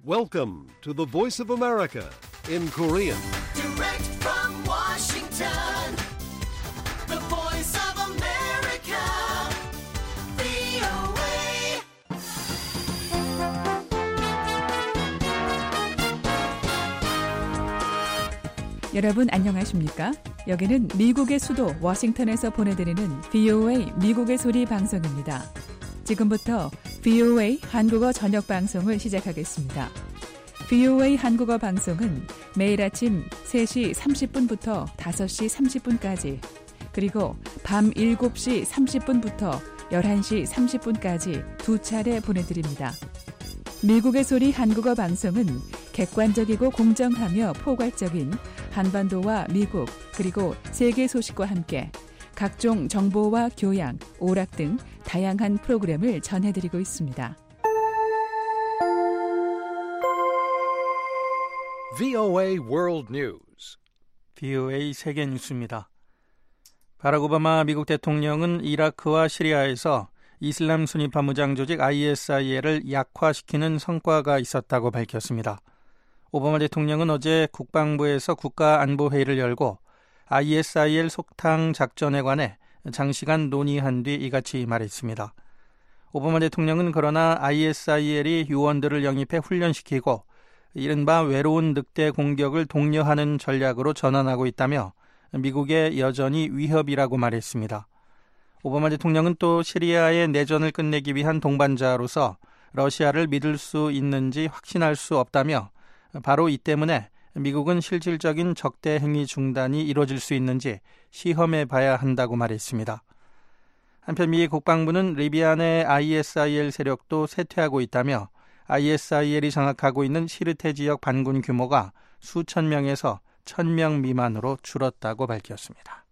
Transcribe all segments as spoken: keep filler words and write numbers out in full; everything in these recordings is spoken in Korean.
Welcome to the Voice of America in Korean. Direct from Washington, the Voice of America, 브이오에이. 여러분 안녕하십니까? 여기는 미국의 수도 워싱턴에서 보내드리는 브이오에이 미국의 소리 방송입니다. 지금부터 브이오에이 한국어 저녁 방송을 시작하겠습니다. 브이오에이 한국어 방송은 매일 아침 세 시 삼십 분부터 다섯 시 삼십 분까지 그리고 밤 일곱 시 삼십 분부터 열한 시 삼십 분까지 두 차례 보내드립니다. 미국의 소리 한국어 방송은 객관적이고 공정하며 포괄적인 한반도와 미국 그리고 세계 소식과 함께 각종 정보와 교양, 오락 등 다양한 프로그램을 전해드리고 있습니다. 브이오에이 World News. 브이오에이 세계 뉴스입니다. 바락 오바마 미국 대통령은 이라크와 시리아에서 이슬람 순위파 무장 조직 아이에스아이엘을 약화시키는 성과가 있었다고 밝혔습니다. 오바마 대통령은 어제 국방부에서 국가안보회의를 열고 아이에스아이엘 속탕 작전에 관해 장시간 논의한 뒤 이같이 말했습니다. 오바마 대통령은 그러나 아이에스아이엘이 요원들을 영입해 훈련시키고 이른바 외로운 늑대 공격을 독려하는 전략으로 전환하고 있다며 미국에 여전히 위협이라고 말했습니다. 오바마 대통령은 또 시리아의 내전을 끝내기 위한 동반자로서 러시아를 믿을 수 있는지 확신할 수 없다며 바로 이 때문에 미국은 실질적인 적대 행위 중단이 이루어질 수 있는지 시험해 봐야 한다고 말했습니다. 한편 미 국방부는 리비아 내 아이에스아이엘 세력도 쇠퇴하고 있다며 아이에스아이엘이 장악하고 있는 시르테 지역 반군 규모가 수천 명에서 천 명 미만으로 줄었다고 밝혔습니다.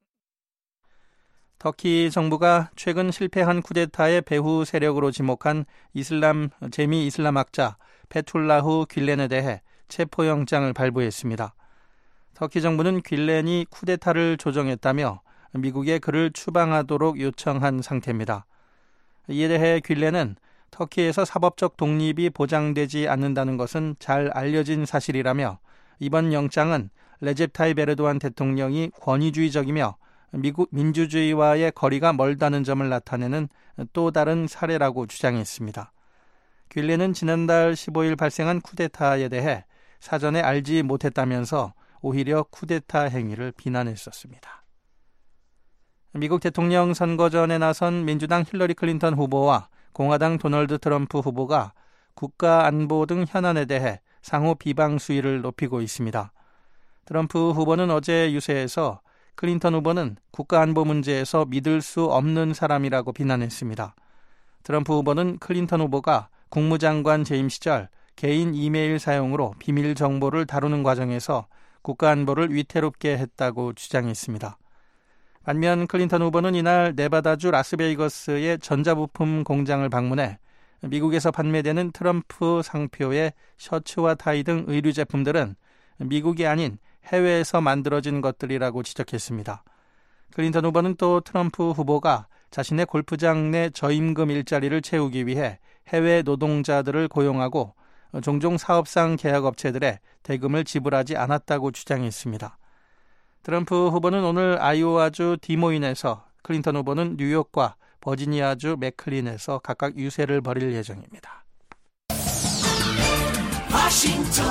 터키 정부가 최근 실패한 쿠데타의 배후 세력으로 지목한 이슬람 재미 이슬람학자 페툴라후 뀼렌에 대해 체포영장을 발부했습니다. 터키 정부는 뀼렌이 쿠데타를 조정했다며 미국에 그를 추방하도록 요청한 상태입니다. 이에 대해 뀼렌은 터키에서 사법적 독립이 보장되지 않는다는 것은 잘 알려진 사실이라며 이번 영장은 레제프 타이프 에르도안 대통령이 권위주의적이며 미국 민주주의와의 거리가 멀다는 점을 나타내는 또 다른 사례라고 주장했습니다. 뀼렌은 지난달 십오일 발생한 쿠데타에 대해 사전에 알지 못했다면서 오히려 쿠데타 행위를 비난했었습니다. 미국 대통령 선거전에 나선 민주당 힐러리 클린턴 후보와 공화당 도널드 트럼프 후보가 국가안보 등 현안에 대해 상호 비방 수위를 높이고 있습니다. 트럼프 후보는 어제 유세에서 클린턴 후보는 국가안보 문제에서 믿을 수 없는 사람이라고 비난했습니다. 트럼프 후보는 클린턴 후보가 국무장관 재임 시절 개인 이메일 사용으로 비밀 정보를 다루는 과정에서 국가안보를 위태롭게 했다고 주장했습니다. 반면 클린턴 후보는 이날 네바다주 라스베이거스의 전자부품 공장을 방문해 미국에서 판매되는 트럼프 상표의 셔츠와 타이 등 의류 제품들은 미국이 아닌 해외에서 만들어진 것들이라고 지적했습니다. 클린턴 후보는 또 트럼프 후보가 자신의 골프장 내 저임금 일자리를 채우기 위해 해외 노동자들을 고용하고 종종 사업상 계약업체들에 대금을 지불하지 않았다고 주장했습니다. 트럼프 후보는 오늘 아이오와주 디모인에서, 클린턴 후보는 뉴욕과 버지니아주 맥클린에서 각각 유세를 벌일 예정입니다. 워싱턴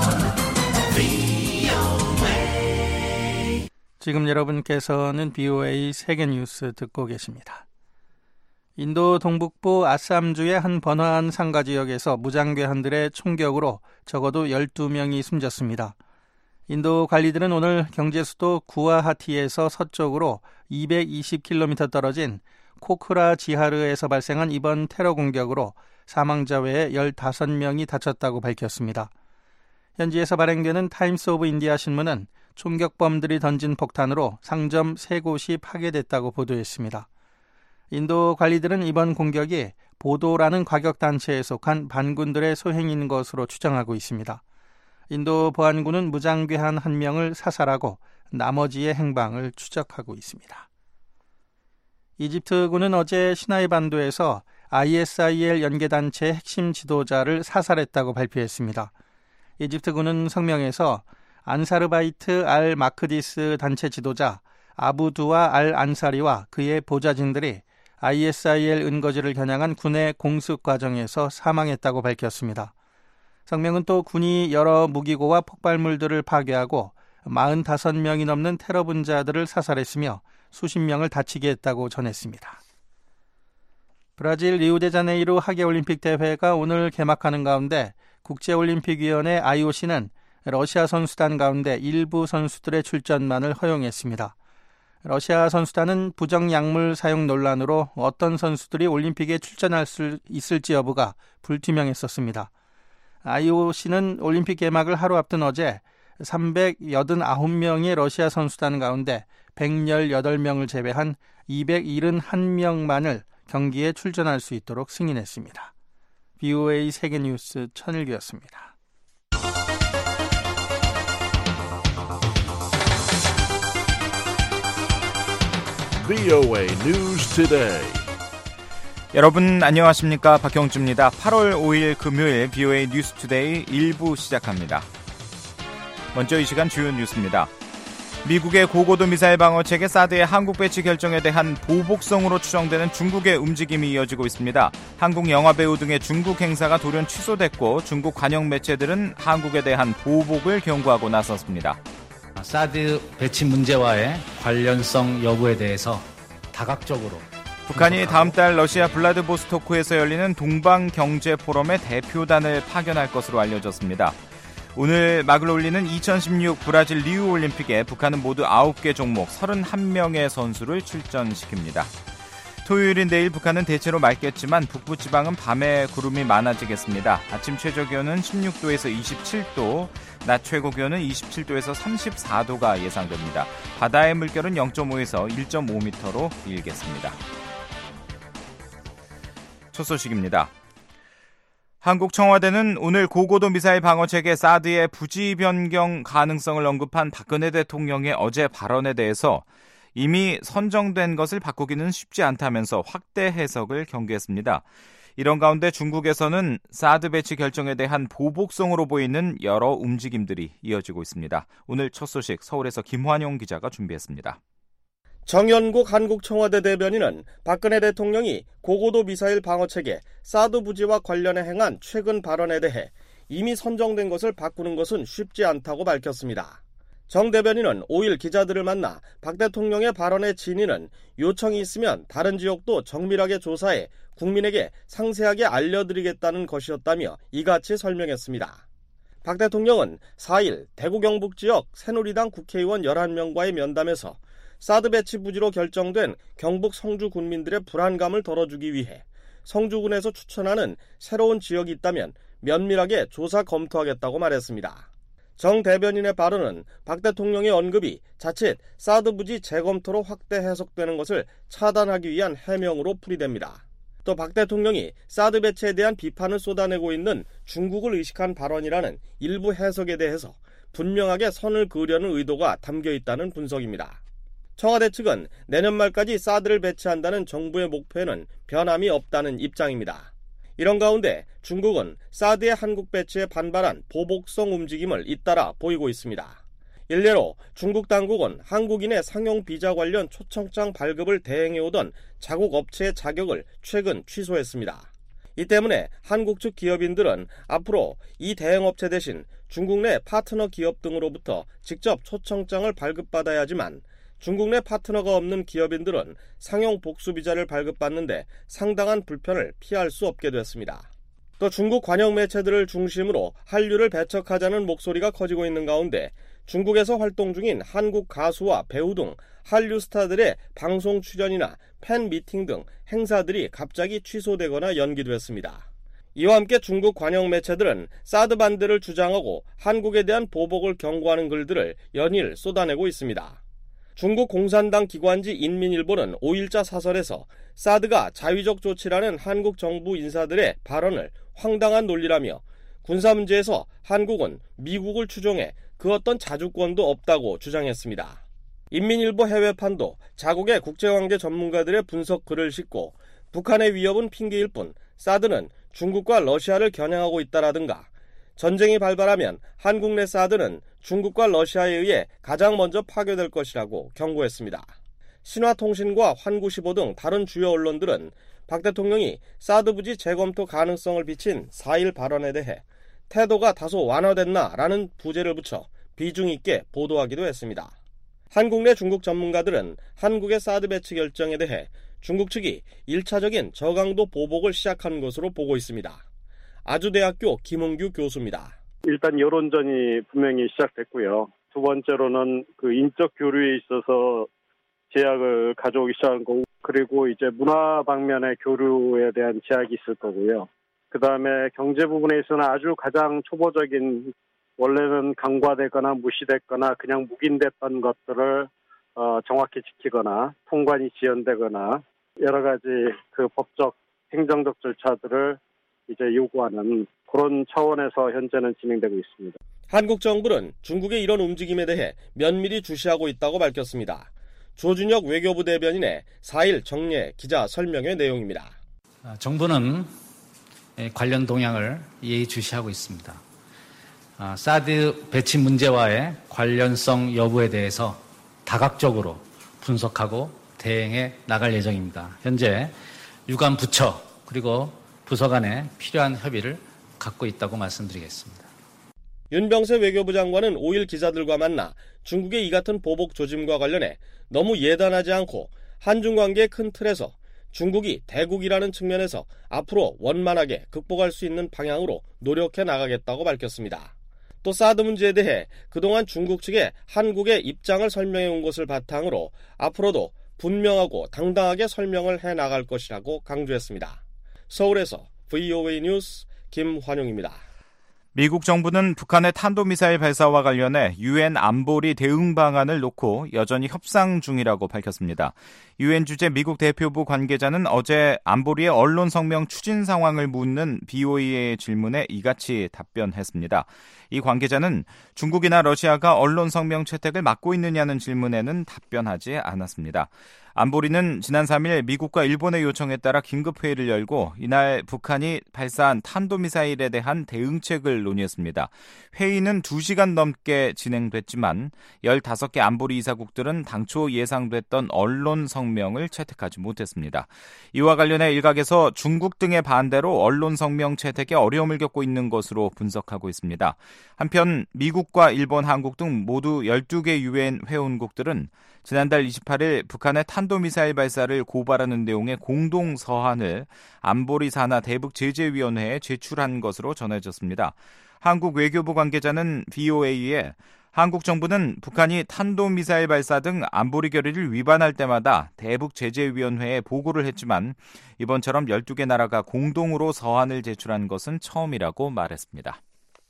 브이오에이. 지금 여러분께서는 브이오에이 세계 뉴스 듣고 계십니다. 인도 동북부 아쌈주의 한 번화한 상가 지역에서 무장괴한들의 총격으로 적어도 열두 명이 숨졌습니다. 인도 관리들은 오늘 경제 수도 구와하티에서 서쪽으로 이백이십 킬로미터 떨어진 코크라 지하르에서 발생한 이번 테러 공격으로 사망자 외에 열다섯 명이 다쳤다고 밝혔습니다. 현지에서 발행되는 타임스 오브 인디아 신문은 총격범들이 던진 폭탄으로 상점 세 곳이 파괴됐다고 보도했습니다. 인도 관리들은 이번 공격이 보도라는 과격단체에 속한 반군들의 소행인 것으로 추정하고 있습니다. 인도 보안군은 무장괴한 한 명을 사살하고 나머지의 행방을 추적하고 있습니다. 이집트군은 어제 시나이 반도에서 아이에스아이엘 연계단체의 핵심 지도자를 사살했다고 발표했습니다. 이집트군은 성명에서 안사르바이트 알 마크디스 단체 지도자 아부두아 알 안사리와 그의 보좌진들이 아이에스아이엘 은거지를 겨냥한 군의 공습 과정에서 사망했다고 밝혔습니다. 성명은 또 군이 여러 무기고와 폭발물들을 파괴하고 사십오 명이 넘는 테러 분자들을 사살했으며 수십 명을 다치게 했다고 전했습니다. 브라질 리우데자네이루 하계올림픽 대회가 오늘 개막하는 가운데 국제올림픽위원회 아이오씨는 러시아 선수단 가운데 일부 선수들의 출전만을 허용했습니다. 러시아 선수단은 부정약물 사용 논란으로 어떤 선수들이 올림픽에 출전할 수 있을지 여부가 불투명했었습니다. 아이오씨는 올림픽 개막을 하루 앞둔 어제 삼백팔십구 명의 러시아 선수단 가운데 백십팔 명을 제외한 이백칠십일 명만을 경기에 출전할 수 있도록 승인했습니다. 비오에이 세계뉴스 천일규였습니다. 비오에이 News Today. 여러분 안녕하십니까? 박형주입니다. 팔월 오일 금요일 비오에이 뉴스 투데이 일 부 시작합니다. 먼저 이 시간 주요 뉴스입니다. 미국의 고고도 미사일 방어 체계 사드의 한국 배치 결정에 대한 보복성으로 추정되는 중국의 움직임이 이어지고 있습니다. 한국 영화배우 등의 중국 행사가 돌연 취소됐고 중국 관영 매체들은 한국에 대한 보복을 경고하고 나섰습니다. 사드 배치 문제와의 관련성 여부에 대해서 다각적으로 북한이 다음 달 러시아 블라디보스토크에서 열리는 동방경제포럼의 대표단을 파견할 것으로 알려졌습니다. 오늘 막을 올리는 이천십육 브라질 리우올림픽에 북한은 모두 아홉 개 종목 삼십일 명의 선수를 출전시킵니다. 토요일인 내일 북한은 대체로 맑겠지만 북부지방은 밤에 구름이 많아지겠습니다. 아침 최저기온은 십육 도에서 이십칠 도, 낮 최고기온은 이십칠 도에서 삼십사 도가 예상됩니다. 바다의 물결은 영 점 오에서 일 점 오 미터로 일겠습니다. 첫 소식입니다. 한국 청와대는 오늘 고고도 미사일 방어체계 사드의 부지 변경 가능성을 언급한 박근혜 대통령의 어제 발언에 대해서 이미 선정된 것을 바꾸기는 쉽지 않다면서 확대 해석을 경계했습니다. 이런 가운데 중국에서는 사드 배치 결정에 대한 보복성으로 보이는 여러 움직임들이 이어지고 있습니다. 오늘 첫 소식 서울에서 김환용 기자가 준비했습니다. 정연국 한국 청와대 대변인은 박근혜 대통령이 고고도 미사일 방어체계 사드 부지와 관련해 행한 최근 발언에 대해 이미 선정된 것을 바꾸는 것은 쉽지 않다고 밝혔습니다. 정 대변인은 오일 기자들을 만나 박 대통령의 발언의 진위는 요청이 있으면 다른 지역도 정밀하게 조사해 국민에게 상세하게 알려드리겠다는 것이었다며 이같이 설명했습니다. 박 대통령은 사일 대구 경북 지역 새누리당 국회의원 열한 명과의 면담에서 사드 배치 부지로 결정된 경북 성주 군민들의 불안감을 덜어주기 위해 성주군에서 추천하는 새로운 지역이 있다면 면밀하게 조사 검토하겠다고 말했습니다. 정 대변인의 발언은 박 대통령의 언급이 자칫 사드 부지 재검토로 확대 해석되는 것을 차단하기 위한 해명으로 풀이됩니다. 또 박 대통령이 사드 배치에 대한 비판을 쏟아내고 있는 중국을 의식한 발언이라는 일부 해석에 대해서 분명하게 선을 그으려는 의도가 담겨 있다는 분석입니다. 청와대 측은 내년 말까지 사드를 배치한다는 정부의 목표에는 변함이 없다는 입장입니다. 이런 가운데 중국은 사드의 한국 배치에 반발한 보복성 움직임을 잇따라 보이고 있습니다. 일례로 중국 당국은 한국인의 상용 비자 관련 초청장 발급을 대행해오던 자국 업체의 자격을 최근 취소했습니다. 이 때문에 한국 측 기업인들은 앞으로 이 대행업체 대신 중국 내 파트너 기업 등으로부터 직접 초청장을 발급받아야 하지만 중국 내 파트너가 없는 기업인들은 상용 복수 비자를 발급받는데 상당한 불편을 피할 수 없게 됐습니다. 또 중국 관영 매체들을 중심으로 한류를 배척하자는 목소리가 커지고 있는 가운데 중국에서 활동 중인 한국 가수와 배우 등 한류 스타들의 방송 출연이나 팬 미팅 등 행사들이 갑자기 취소되거나 연기됐습니다. 이와 함께 중국 관영 매체들은 사드 반대를 주장하고 한국에 대한 보복을 경고하는 글들을 연일 쏟아내고 있습니다. 중국 공산당 기관지 인민일보는 오일자 사설에서 사드가 자위적 조치라는 한국 정부 인사들의 발언을 황당한 논리라며 군사 문제에서 한국은 미국을 추종해 그 어떤 자주권도 없다고 주장했습니다. 인민일보 해외판도 자국의 국제관계 전문가들의 분석 글을 싣고 북한의 위협은 핑계일 뿐 사드는 중국과 러시아를 겨냥하고 있다라든가 전쟁이 발발하면 한국 내 사드는 중국과 러시아에 의해 가장 먼저 파괴될 것이라고 경고했습니다. 신화통신과 환구십오 등 다른 주요 언론들은 박 대통령이 사드 부지 재검토 가능성을 비친 사 일 발언에 대해 태도가 다소 완화됐나라는 부제를 붙여 비중 있게 보도하기도 했습니다. 한국 내 중국 전문가들은 한국의 사드 배치 결정에 대해 중국 측이 일차적인 저강도 보복을 시작한 것으로 보고 있습니다. 아주대학교 김홍규 교수입니다. 일단 여론전이 분명히 시작됐고요. 두 번째로는 그 인적 교류에 있어서 제약을 가져오기 시작한 거고, 그리고 이제 문화 방면의 교류에 대한 제약이 있을 거고요. 그 다음에 경제 부분에 있어서는 아주 가장 초보적인, 원래는 강화되거나 무시됐거나 그냥 묵인됐던 것들을 어, 정확히 지키거나 통관이 지연되거나 여러 가지 그 법적, 행정적 절차들을 이제 요구하는 그런 차원에서 현재는 진행되고 있습니다. 한국 정부는 중국의 이런 움직임에 대해 면밀히 주시하고 있다고 밝혔습니다. 조준혁 외교부 대변인의 사 일 정례 기자 설명의 내용입니다. 정부는 관련 동향을 예의주시하고 있습니다. 사드 배치 문제와의 관련성 여부에 대해서 다각적으로 분석하고 대응해 나갈 예정입니다. 현재 유관 부처 그리고 부서 간에 필요한 협의를 갖고 있다고 말씀드리겠습니다. 윤병세 외교부 장관은 오 일 기자들과 만나 중국의 이 같은 보복 조짐과 관련해 너무 예단하지 않고 한중 관계의 큰 틀에서 중국이 대국이라는 측면에서 앞으로 원만하게 극복할 수 있는 방향으로 노력해 나가겠다고 밝혔습니다. 또 사드 문제에 대해 그동안 중국 측에 한국의 입장을 설명해 온 것을 바탕으로 앞으로도 분명하고 당당하게 설명을 해 나갈 것이라고 강조했습니다. 서울에서 브이오에이 뉴스 김환용입니다. 미국 정부는 북한의 탄도미사일 발사와 관련해 유엔 안보리 대응 방안을 놓고 여전히 협상 중이라고 밝혔습니다. 유엔 주재 미국 대표부 관계자는 어제 안보리의 언론 성명 추진 상황을 묻는 브이오에이의 질문에 이같이 답변했습니다. 이 관계자는 중국이나 러시아가 언론 성명 채택을 막고 있느냐는 질문에는 답변하지 않았습니다. 안보리는 지난 삼 일 미국과 일본의 요청에 따라 긴급회의를 열고 이날 북한이 발사한 탄도미사일에 대한 대응책을 논의했습니다. 회의는 두 시간 넘게 진행됐지만 열다섯 개 안보리 이사국들은 당초 예상됐던 언론 성명을 채택하지 못했습니다. 이와 관련해 일각에서 중국 등의 반대로 언론 성명 채택에 어려움을 겪고 있는 것으로 분석하고 있습니다. 한편 미국과 일본, 한국 등 모두 열두 개 유엔 회원국들은 지난달 이십팔 일 북한의 탄도미사일 발사를 고발하는 내용의 공동 서한을 안보리 산하 대북제재위원회에 제출한 것으로 전해졌습니다. 한국 외교부 관계자는 브이오에이에 한국 정부는 북한이 탄도미사일 발사 등 안보리 결의를 위반할 때마다 대북제재위원회에 보고를 했지만 이번처럼 열두 개 나라가 공동으로 서한을 제출한 것은 처음이라고 말했습니다.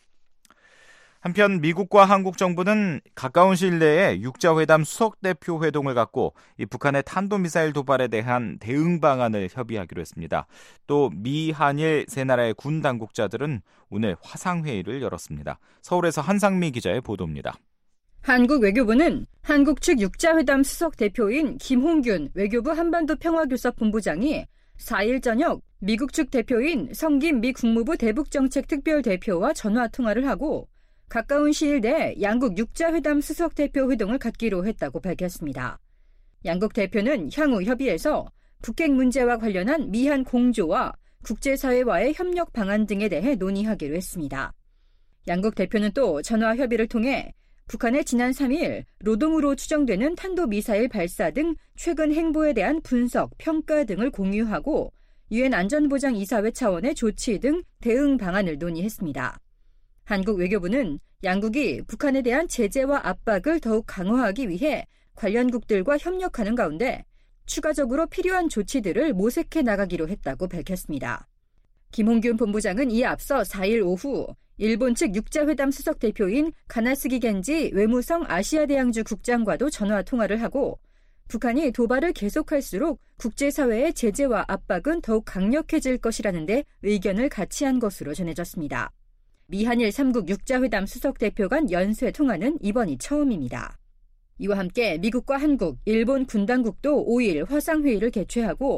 한편 미국과 한국 정부는 가까운 시일 내에 육자회담 수석대표 회동을 갖고 이 북한의 탄도미사일 도발에 대한 대응 방안을 협의하기로 했습니다. 또 미, 한일 세 나라의 군 당국자들은 오늘 화상회의를 열었습니다. 서울에서 한상미 기자의 보도입니다. 한국 외교부는 한국 측 육자회담 수석대표인 김홍균 외교부 한반도 평화교섭본부장이 사 일 저녁 미국 측 대표인 성김 미 국무부 대북정책특별대표와 전화통화를 하고 가까운 시일 내에 양국 육자회담 수석대표 회동을 갖기로 했다고 밝혔습니다. 양국 대표는 향후 협의에서 북핵 문제와 관련한 미한 공조와 국제사회와의 협력 방안 등에 대해 논의하기로 했습니다. 양국 대표는 또 전화 협의를 통해 북한의 지난 삼 일 로동으로 추정되는 탄도미사일 발사 등 최근 행보에 대한 분석, 평가 등을 공유하고 유엔 안전보장이사회 차원의 조치 등 대응 방안을 논의했습니다. 한국 외교부는 양국이 북한에 대한 제재와 압박을 더욱 강화하기 위해 관련국들과 협력하는 가운데 추가적으로 필요한 조치들을 모색해 나가기로 했다고 밝혔습니다. 김홍균 본부장은 이에 앞서 사 일 오후 일본 측 육자회담 수석대표인 가나스기 겐지 외무성 아시아대양주 국장과도 전화통화를 하고 북한이 도발을 계속할수록 국제사회의 제재와 압박은 더욱 강력해질 것이라는 데 의견을 같이 한 것으로 전해졌습니다. 미한일 삼 국 육자회담 수석대표 간 연쇄 통화는 이번이 처음입니다. 이와 함께 미국과 한국, 일본 군 당국도 오 일 화상회의를 개최하고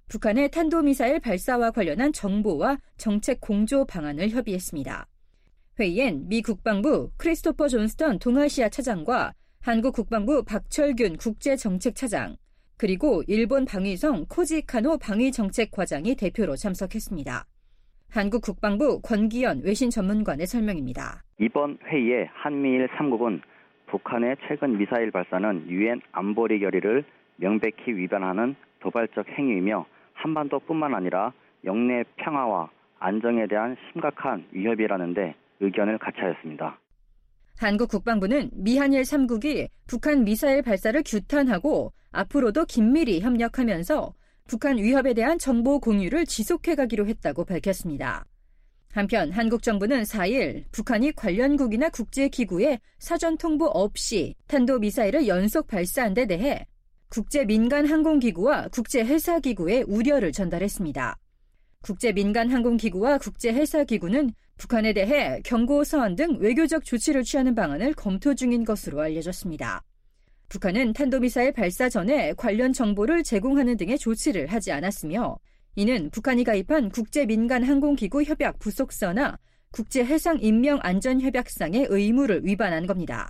북한의 탄도미사일 발사와 관련한 정보와 정책 공조 방안을 협의했습니다. 회의엔 미 국방부 크리스토퍼 존스턴 동아시아 차장과 한국 국방부 박철균 국제정책차장, 그리고 일본 방위성 코지 카노 방위정책과장이 대표로 참석했습니다. 한국 국방부 권기현 외신 전문관의 설명입니다. 이번 회의에 한미일 삼 국은 북한의 최근 미사일 발사는 유엔 안보리 결의를 명백히 위반하는 도발적 행위이며 한반도뿐만 아니라 영내 평화와 안정에 대한 심각한 위협이라는 데 의견을 같이 하였습니다. 한국 국방부는 미한일 삼 국이 북한 미사일 발사를 규탄하고 앞으로도 긴밀히 협력하면서 북한 위협에 대한 정보 공유를 지속해가기로 했다고 밝혔습니다. 한편 한국 정부는 사 일 북한이 관련국이나 국제기구에 사전 통보 없이 탄도미사일을 연속 발사한 데 대해 국제민간항공기구와 국제해사기구에 우려를 전달했습니다. 국제민간항공기구와 국제해사기구는 북한에 대해 경고서한 등 외교적 조치를 취하는 방안을 검토 중인 것으로 알려졌습니다. 북한은 탄도미사일 발사 전에 관련 정보를 제공하는 등의 조치를 하지 않았으며, 이는 북한이 가입한 국제민간항공기구 협약 부속서나 국제해상인명안전협약상의 의무를 위반한 겁니다.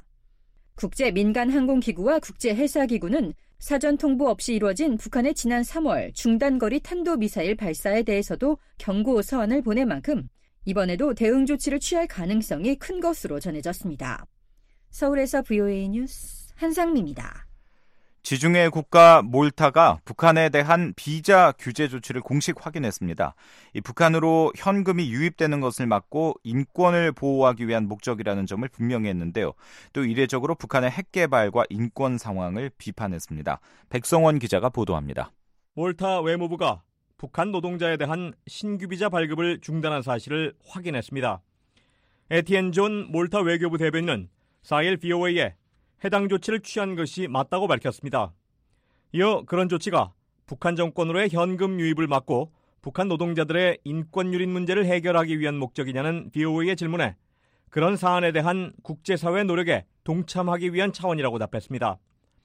국제민간항공기구와 국제해사기구는 사전 통보 없이 이루어진 북한의 지난 삼월 중단거리 탄도미사일 발사에 대해서도 경고 서한을 보낸 만큼 이번에도 대응 조치를 취할 가능성이 큰 것으로 전해졌습니다. 서울에서 브이오에이 뉴스 한상미입니다. 지중해 국가 몰타가 북한에 대한 비자 규제 조치를 공식 확인했습니다. 이 북한으로 현금이 유입되는 것을 막고 인권을 보호하기 위한 목적이라는 점을 분명히 했는데요. 또 이례적으로 북한의 핵 개발과 인권 상황을 비판했습니다. 백성원 기자가 보도합니다. 몰타 외무부가 북한 노동자에 대한 신규 비자 발급을 중단한 사실을 확인했습니다. 에티엔 존 몰타 외교부 대변인은 사 일 브이오에이에 해당 조치를 취한 것이 맞다고 밝혔습니다. 이어 그런 조치가 북한 정권으로의 현금 유입을 막고 북한 노동자들의 인권 유린 문제를 해결하기 위한 목적이냐는 브이오에이의 질문에 그런 사안에 대한 국제사회 노력에 동참하기 위한 차원이라고 답했습니다.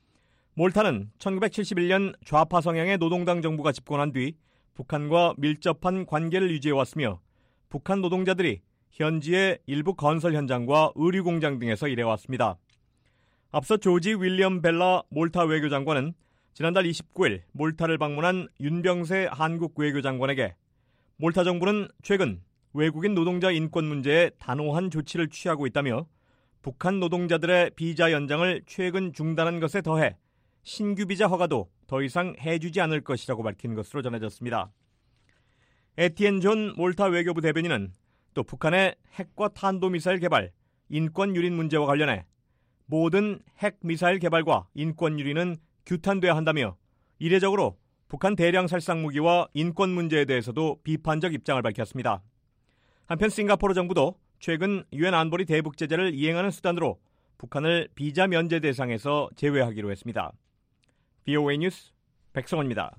몰타는 천구백칠십일 년 좌파 성향의 노동당 정부가 집권한 뒤 북한과 밀접한 관계를 유지해왔으며 북한 노동자들이 현지의 일부 건설 현장과 의류 공장 등에서 일해왔습니다. 앞서 조지 윌리엄 벨라 몰타 외교장관은 지난달 이십구 일 몰타를 방문한 윤병세 한국 외교장관에게 몰타 정부는 최근 외국인 노동자 인권 문제에 단호한 조치를 취하고 있다며 북한 노동자들의 비자 연장을 최근 중단한 것에 더해 신규 비자 허가도 더 이상 해주지 않을 것이라고 밝힌 것으로 전해졌습니다. 에티엔 존 몰타 외교부 대변인은 또 북한의 핵과 탄도미사일 개발, 인권 유린 문제와 관련해 모든 핵 미사일 개발과 인권 유린은 규탄돼야 한다며 이례적으로 북한 대량 살상 무기와 인권 문제에 대해서도 비판적 입장을 밝혔습니다. 한편 싱가포르 정부도 최근 유엔 안보리 대북 제재를 이행하는 수단으로 북한을 비자 면제 대상에서 제외하기로 했습니다. 브이오에이 뉴스 백성원입니다.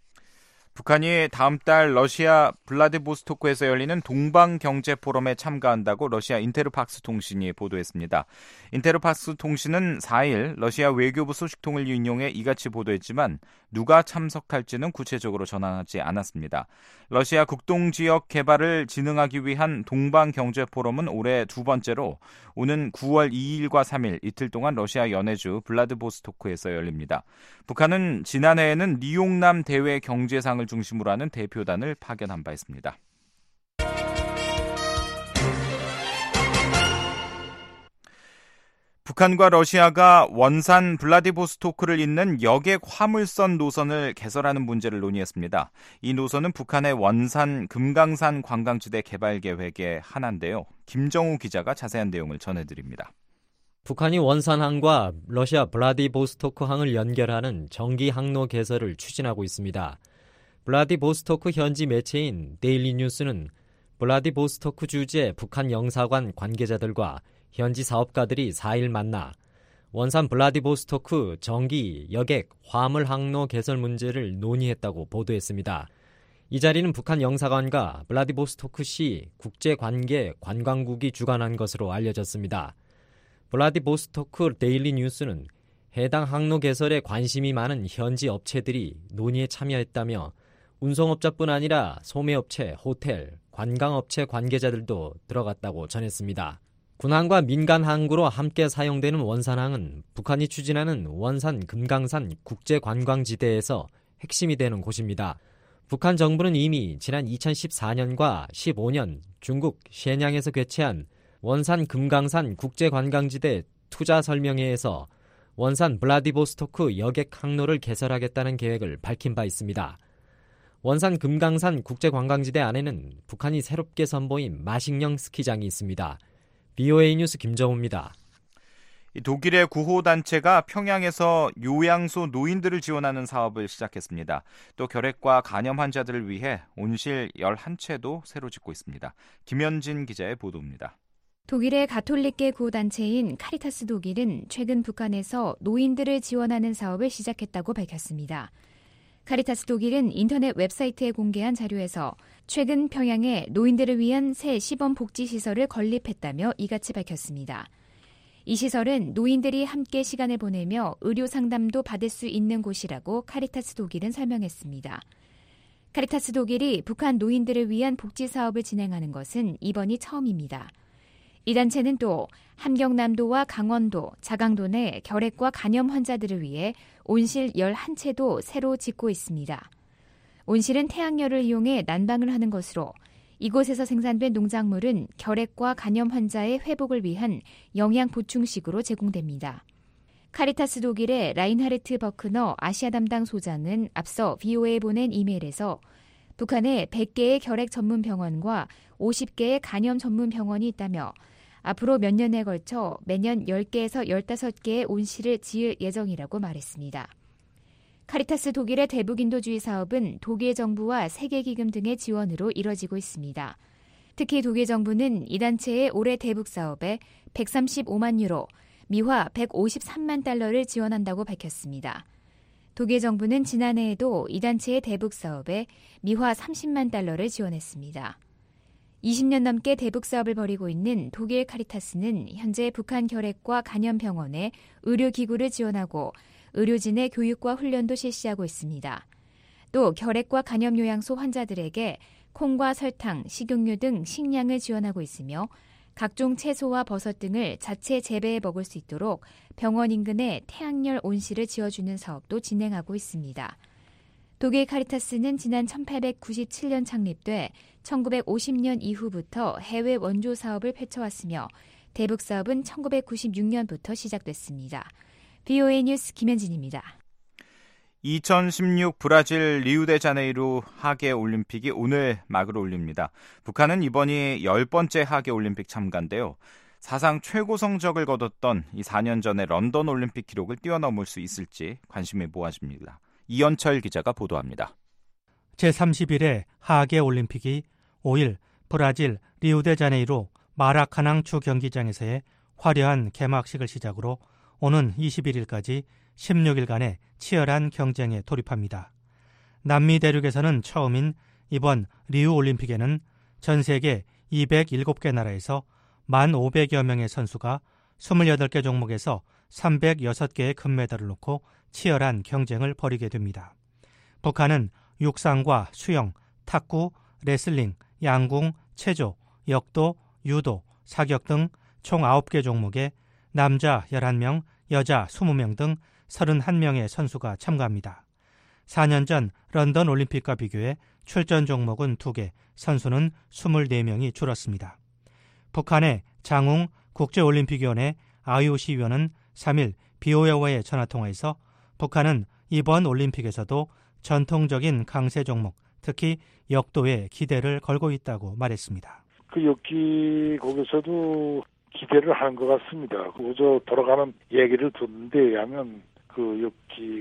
북한이 다음 달 러시아 블라디보스토크에서 열리는 동방경제 포럼에 참가한다고 러시아 인테르팍스 통신이 보도했습니다. 인테르팍스 통신은 사 일 러시아 외교부 소식통을 인용해 이같이 보도했지만 누가 참석할지는 구체적으로 전하지 않았습니다. 러시아 국동지역 개발을 진흥하기 위한 동방경제 포럼은 올해 두 번째로 오는 구월 이일과 삼일 이틀 동안 러시아 연해주 블라디보스토크에서 열립니다. 북한은 지난해에는 리용남 대외 경제상을 중심으로 하는 대표단을 파견한 바 있습니다. 북한과 러시아가 원산 블라디보스토크를 잇는 여객 화물선 노선을 개설하는 문제를 논의했습니다. 이 노선은 북한의 원산 금강산 관광지대 개발 계획의 하나인데요. 김정우 기자가 자세한 내용을 전해드립니다. 북한이 원산항과 러시아 블라디보스토크항을 연결하는 정기 항로 개설을 추진하고 있습니다. 블라디보스토크 현지 매체인 데일리 뉴스는 블라디보스토크 주재 북한 영사관 관계자들과 현지 사업가들이 사 일 만나 원산 블라디보스토크 정기 여객 화물 항로 개설 문제를 논의했다고 보도했습니다. 이 자리는 북한 영사관과 블라디보스토크시 국제관계 관광국이 주관한 것으로 알려졌습니다. 블라디보스토크 데일리 뉴스는 해당 항로 개설에 관심이 많은 현지 업체들이 논의에 참여했다며 운송업자뿐 아니라 소매업체, 호텔, 관광업체 관계자들도 들어갔다고 전했습니다. 군항과 민간 항구로 함께 사용되는 원산항은 북한이 추진하는 원산 금강산 국제관광지대에서 핵심이 되는 곳입니다. 북한 정부는 이미 지난 이천십사 년과 십오 년 중국 셰냥에서 개최한 원산 금강산 국제관광지대 투자 설명회에서 원산 블라디보스토크 여객 항로를 개설하겠다는 계획을 밝힌 바 있습니다. 원산 금강산 국제관광지대 안에는 북한이 새롭게 선보인 마식령 스키장이 있습니다. 비오에이 뉴스 김정우입니다. 독일의 구호단체가 평양에서 요양소 노인들을 지원하는 사업을 시작했습니다. 또 결핵과 간염 환자들을 위해 온실 열한 채도 새로 짓고 있습니다. 김현진 기자의 보도입니다. 독일의 가톨릭계 구호단체인 카리타스 독일은 최근 북한에서 노인들을 지원하는 사업을 시작했다고 밝혔습니다. 카리타스 독일은 인터넷 웹사이트에 공개한 자료에서 최근 평양에 노인들을 위한 새 시범복지시설을 건립했다며 이같이 밝혔습니다. 이 시설은 노인들이 함께 시간을 보내며 의료 상담도 받을 수 있는 곳이라고 카리타스 독일은 설명했습니다. 카리타스 독일이 북한 노인들을 위한 복지 사업을 진행하는 것은 이번이 처음입니다. 이 단체는 또 함경남도와 강원도, 자강도 내 결핵과 간염 환자들을 위해 온실 열한 채도 새로 짓고 있습니다. 온실은 태양열을 이용해 난방을 하는 것으로 이곳에서 생산된 농작물은 결핵과 간염 환자의 회복을 위한 영양 보충식으로 제공됩니다. 카리타스 독일의 라인하르트 버크너 아시아 담당 소장은 앞서 비오에이에 보낸 이메일에서 북한에 백 개의 결핵 전문 병원과 오십 개의 간염 전문 병원이 있다며 앞으로 몇 년에 걸쳐 매년 열 개에서 열다섯 개의 온실을 지을 예정이라고 말했습니다. 카리타스 독일의 대북인도주의 사업은 독일 정부와 세계기금 등의 지원으로 이뤄지고 있습니다. 특히 독일 정부는 이 단체의 올해 대북 사업에 백삼십오만 유로, 미화 백오십삼만 달러를 지원한다고 밝혔습니다. 독일 정부는 지난해에도 이 단체의 대북 사업에 미화 삼십만 달러를 지원했습니다. 이십 년 넘게 대북 사업을 벌이고 있는 독일 카리타스는 현재 북한 결핵과 간염병원에 의료기구를 지원하고 의료진의 교육과 훈련도 실시하고 있습니다. 또 결핵과 간염 요양소 환자들에게 콩과 설탕, 식용유 등 식량을 지원하고 있으며 각종 채소와 버섯 등을 자체 재배해 먹을 수 있도록 병원 인근에 태양열 온실을 지어주는 사업도 진행하고 있습니다. 독일 카리타스는 지난 천팔백구십칠 년 창립돼 천구백오십 년 이후부터 해외 원조 사업을 펼쳐왔으며 대북 사업은 천구백구십육 년부터 시작됐습니다. 비오에이 뉴스 김현진입니다. 이천십육 브라질 리우데자네이루 하계올림픽이 오늘 막을 올립니다. 북한은 이번이 열 번째 하계올림픽 참가인데요. 사상 최고 성적을 거뒀던 이 사 년 전의 런던 올림픽 기록을 뛰어넘을 수 있을지 관심이 모아집니다. 이현철 기자가 보도합니다. 제삼십일 회 하계올림픽이 오일 브라질 리우데자네이루 마라카낭추 경기장에서의 화려한 개막식을 시작으로 오는 이십일 일까지 십육 일간의 치열한 경쟁에 돌입합니다. 남미 대륙에서는 처음인 이번 리우올림픽에는 전 세계 이백칠 개 나라에서 만 오백여 명의 선수가 이십팔 개 종목에서 삼백육 개의 금메달을 놓고 치열한 경쟁을 벌이게 됩니다. 북한은 육상과 수영, 탁구, 레슬링, 양궁, 체조, 역도, 유도, 사격 등 총 아홉 개 종목에 남자 열한 명, 여자 이십 명 등 삼십일 명의 선수가 참가합니다. 사 년 전 런던 올림픽과 비교해 출전 종목은 두 개, 선수는 이십사 명이 줄었습니다. 북한의 장웅 국제올림픽위원회 아이오씨 위원은 삼 일 비오에이와의 전화통화에서 북한은 이번 올림픽에서도 전통적인 강세 종목, 특히 역도에 기대를 걸고 있다고 말했습니다. 그 역기곡에서도 기대를 하는 것 같습니다. 그저 돌아가는 얘기를 듣는데 의하면 그 역기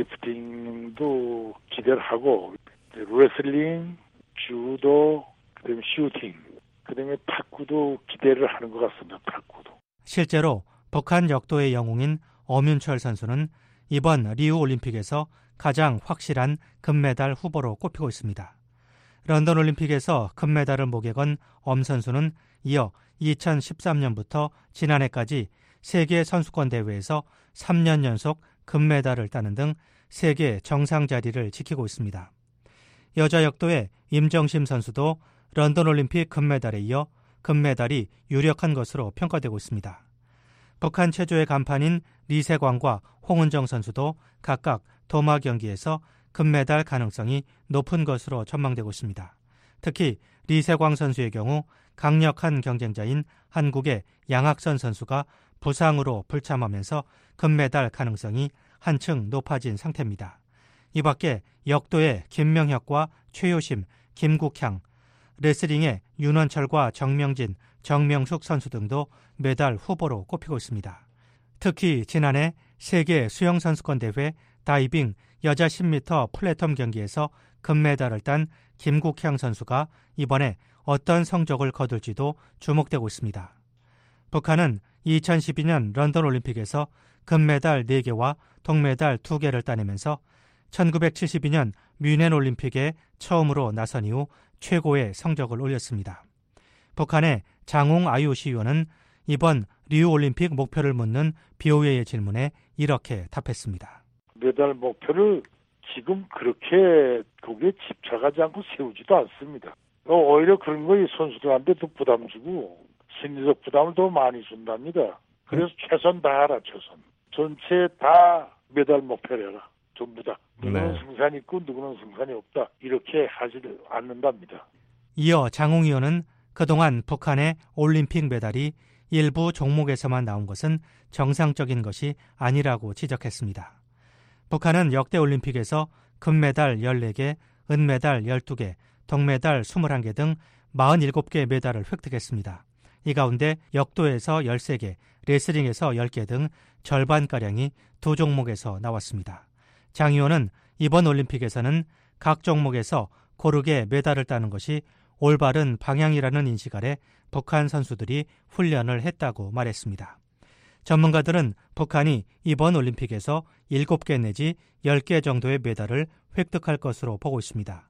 웨이트리프팅도 기대를 하고 레슬링, 주도, 그다음에 슈팅, 그다음에 탁구도 기대를 하는 것 같습니다. 탁구도. 실제로 북한 역도의 영웅인 엄윤철 선수는 이번 리우 올림픽에서 가장 확실한 금메달 후보로 꼽히고 있습니다. 런던 올림픽에서 금메달을 목에 건 엄 선수는 이어 이천십삼 년부터 지난해까지 세계 선수권 대회에서 삼 년 연속 금메달을 따는 등 세계 정상 자리를 지키고 있습니다. 여자 역도의 임정심 선수도 런던 올림픽 금메달에 이어 금메달이 유력한 것으로 평가되고 있습니다. 북한 체조의 간판인 리세광과 홍은정 선수도 각각 도마 경기에서 금메달 가능성이 높은 것으로 전망되고 있습니다. 특히 리세광 선수의 경우 강력한 경쟁자인 한국의 양학선 선수가 부상으로 불참하면서 금메달 가능성이 한층 높아진 상태입니다. 이 밖에 역도의 김명혁과 최효심, 김국향, 레슬링의 윤원철과 정명진, 정명숙 선수 등도 메달 후보로 꼽히고 있습니다. 특히 지난해 세계 수영선수권 대회 다이빙 여자 십 미터 플랫텀 경기에서 금메달을 딴 김국향 선수가 이번에 어떤 성적을 거둘지도 주목되고 있습니다. 북한은 이천십이 년 런던 올림픽에서 금메달 네 개와 동메달 두 개를 따내면서 천구백칠십이 년 뮌헨 올림픽에 처음으로 나선 이후 최고의 성적을 올렸습니다. 북한의 장웅 아이오씨 의원은 이번 리우 올림픽 목표를 묻는 비오에이의 질문에 이렇게 답했습니다. 메달 목표를 지금 그렇게 거기에 집착하지 않고 세우지도 않습니다. 오히려 그런 거 이 선수들한테도 부담 주고 심리적 부담을 더 많이 준답니다. 그래서 음. 최선 다하라 최선. 전체 다 메달 목표를 해라. 전부 다. 누구는 네. 승산이 있고 누구는 승산이 없다. 이렇게 하지를 않는답니다. 이어 장웅 의원은 그동안 북한의 올림픽 메달이 일부 종목에서만 나온 것은 정상적인 것이 아니라고 지적했습니다. 북한은 역대 올림픽에서 금메달 열네 개, 은메달 열두 개, 동메달 이십일 개 등 사십칠 개 메달을 획득했습니다. 이 가운데 역도에서 열세 개, 레슬링에서 열 개 등 절반가량이 두 종목에서 나왔습니다. 장 의원은 이번 올림픽에서는 각 종목에서 고르게 메달을 따는 것이 올바른 방향이라는 인식 아래 북한 선수들이 훈련을 했다고 말했습니다. 전문가들은 북한이 이번 올림픽에서 일곱 개 내지 열 개 정도의 메달을 획득할 것으로 보고 있습니다.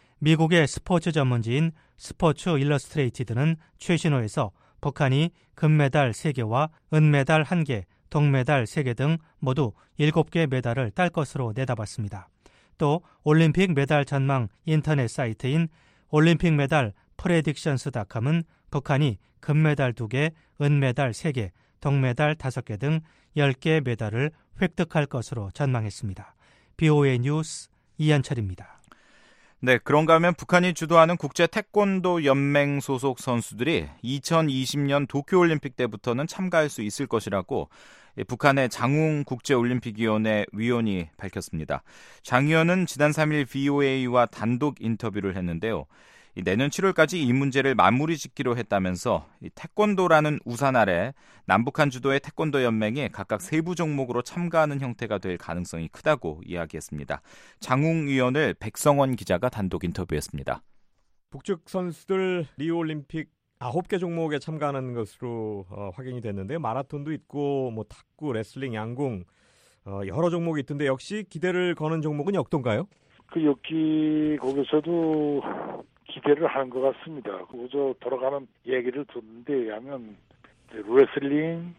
미국의 스포츠 전문지인 스포츠 일러스트레이티드는 최신호에서 북한이 금메달 세 개와 은메달 한 개, 동메달 세 개 등 모두 일곱 개 메달을 딸 것으로 내다봤습니다. 또 올림픽 메달 전망 인터넷 사이트인 올림픽 메달 프레딕션스닷컴은 북한이 금메달 두 개, 은메달 세 개, 동메달 다섯 개 등 열 개 메달을 획득할 것으로 전망했습니다. 비오에이 뉴스 이현철입니다. 네, 그런가 하면 북한이 주도하는 국제 태권도 연맹 소속 선수들이 이천이십 년 도쿄올림픽 때부터는 참가할 수 있을 것이라고 북한의 장웅 국제올림픽위원회 위원이 밝혔습니다. 장 위원은 지난 삼 일 비오에이와 단독 인터뷰를 했는데요. 내년 칠월까지 이 문제를 마무리 짓기로 했다면서 태권도라는 우산 아래 남북한 주도의 태권도 연맹이 각각 세부 종목으로 참가하는 형태가 될 가능성이 크다고 이야기했습니다. 장웅 위원을 백성원 기자가 단독 인터뷰했습니다. 북측 선수들 리우올림픽 아홉 개 종목에 참가하는 것으로 어, 확인이 됐는데요. 마라톤도 있고 뭐 탁구, 레슬링, 양궁 어, 여러 종목이 있던데 역시 기대를 거는 종목은 역도인가요? 그 역기 거기서도 기대를 하는 것 같습니다. 그저 돌아가는 얘기를 듣는데 하면 레슬링,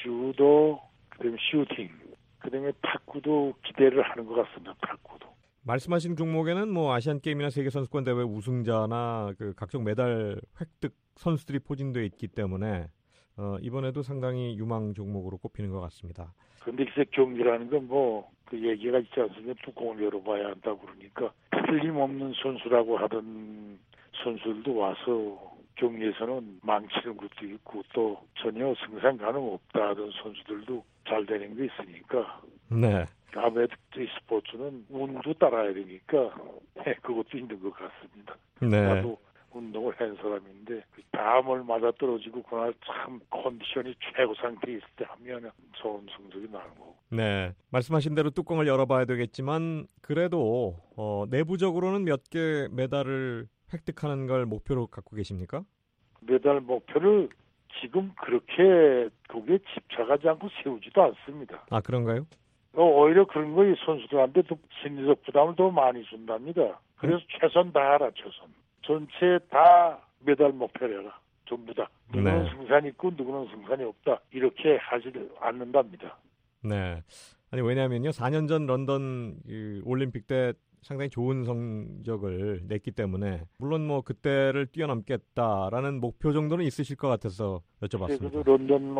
주도, 그다음에 슈팅, 그다음에 탁구도 기대를 하는 것 같습니다. 탁구도. 말씀하신 종목에는 뭐 아시안 게임이나 세계 선수권 대회 우승자나 그 각종 메달 획득 선수들이 포진되어 있기 때문에 어, 이번에도 상당히 유망 종목으로 꼽히는 것 같습니다. 그런데 글쎄 경기라는 건 뭐 그 얘기가 있지 않습니까? 뚜껑을 열어봐야 한다고 그러니까 틀림없는 선수라고 하던 선수들도 와서 경기에서는 망치는 것도 있고 또 전혀 승산 가능 없다 하던 선수들도 잘 되는 게 있으니까 네. 아무래도 이 스포츠는 운도 따라야 되니까 네, 그것도 있는 것 같습니다. 네. 나도 운동을 한 사람인데 담을 맞아 떨어지고 그날 참 컨디션이 최고 상태에 있을 때 하면 좋은 성적이 나는 거고. 네, 말씀하신 대로 뚜껑을 열어봐야 되겠지만 그래도 어, 내부적으로는 몇 개 메달을 획득하는 걸 목표로 갖고 계십니까? 메달 목표를 지금 그렇게 거기에 집착하지 않고 세우지도 않습니다. 아, 그런가요? 어, 오히려 그런 거 이 선수들한테 더 심리적 부담을 더 많이 준답니다. 그래서 음. 최선 다하라 최선. 전체 다 메달 목표를 해라. 전부 다. 누구는 네. 승산이 있고 누구는 승산이 없다. 이렇게 하지를 않는답니다. 네. 아니 왜냐하면요. 사 년 전 런던 그 올림픽 때 상당히 좋은 성적을 냈기 때문에 물론 뭐 그때를 뛰어넘겠다라는 목표 정도는 있으실 것 같아서 여쭤봤습니다. 그래도 런던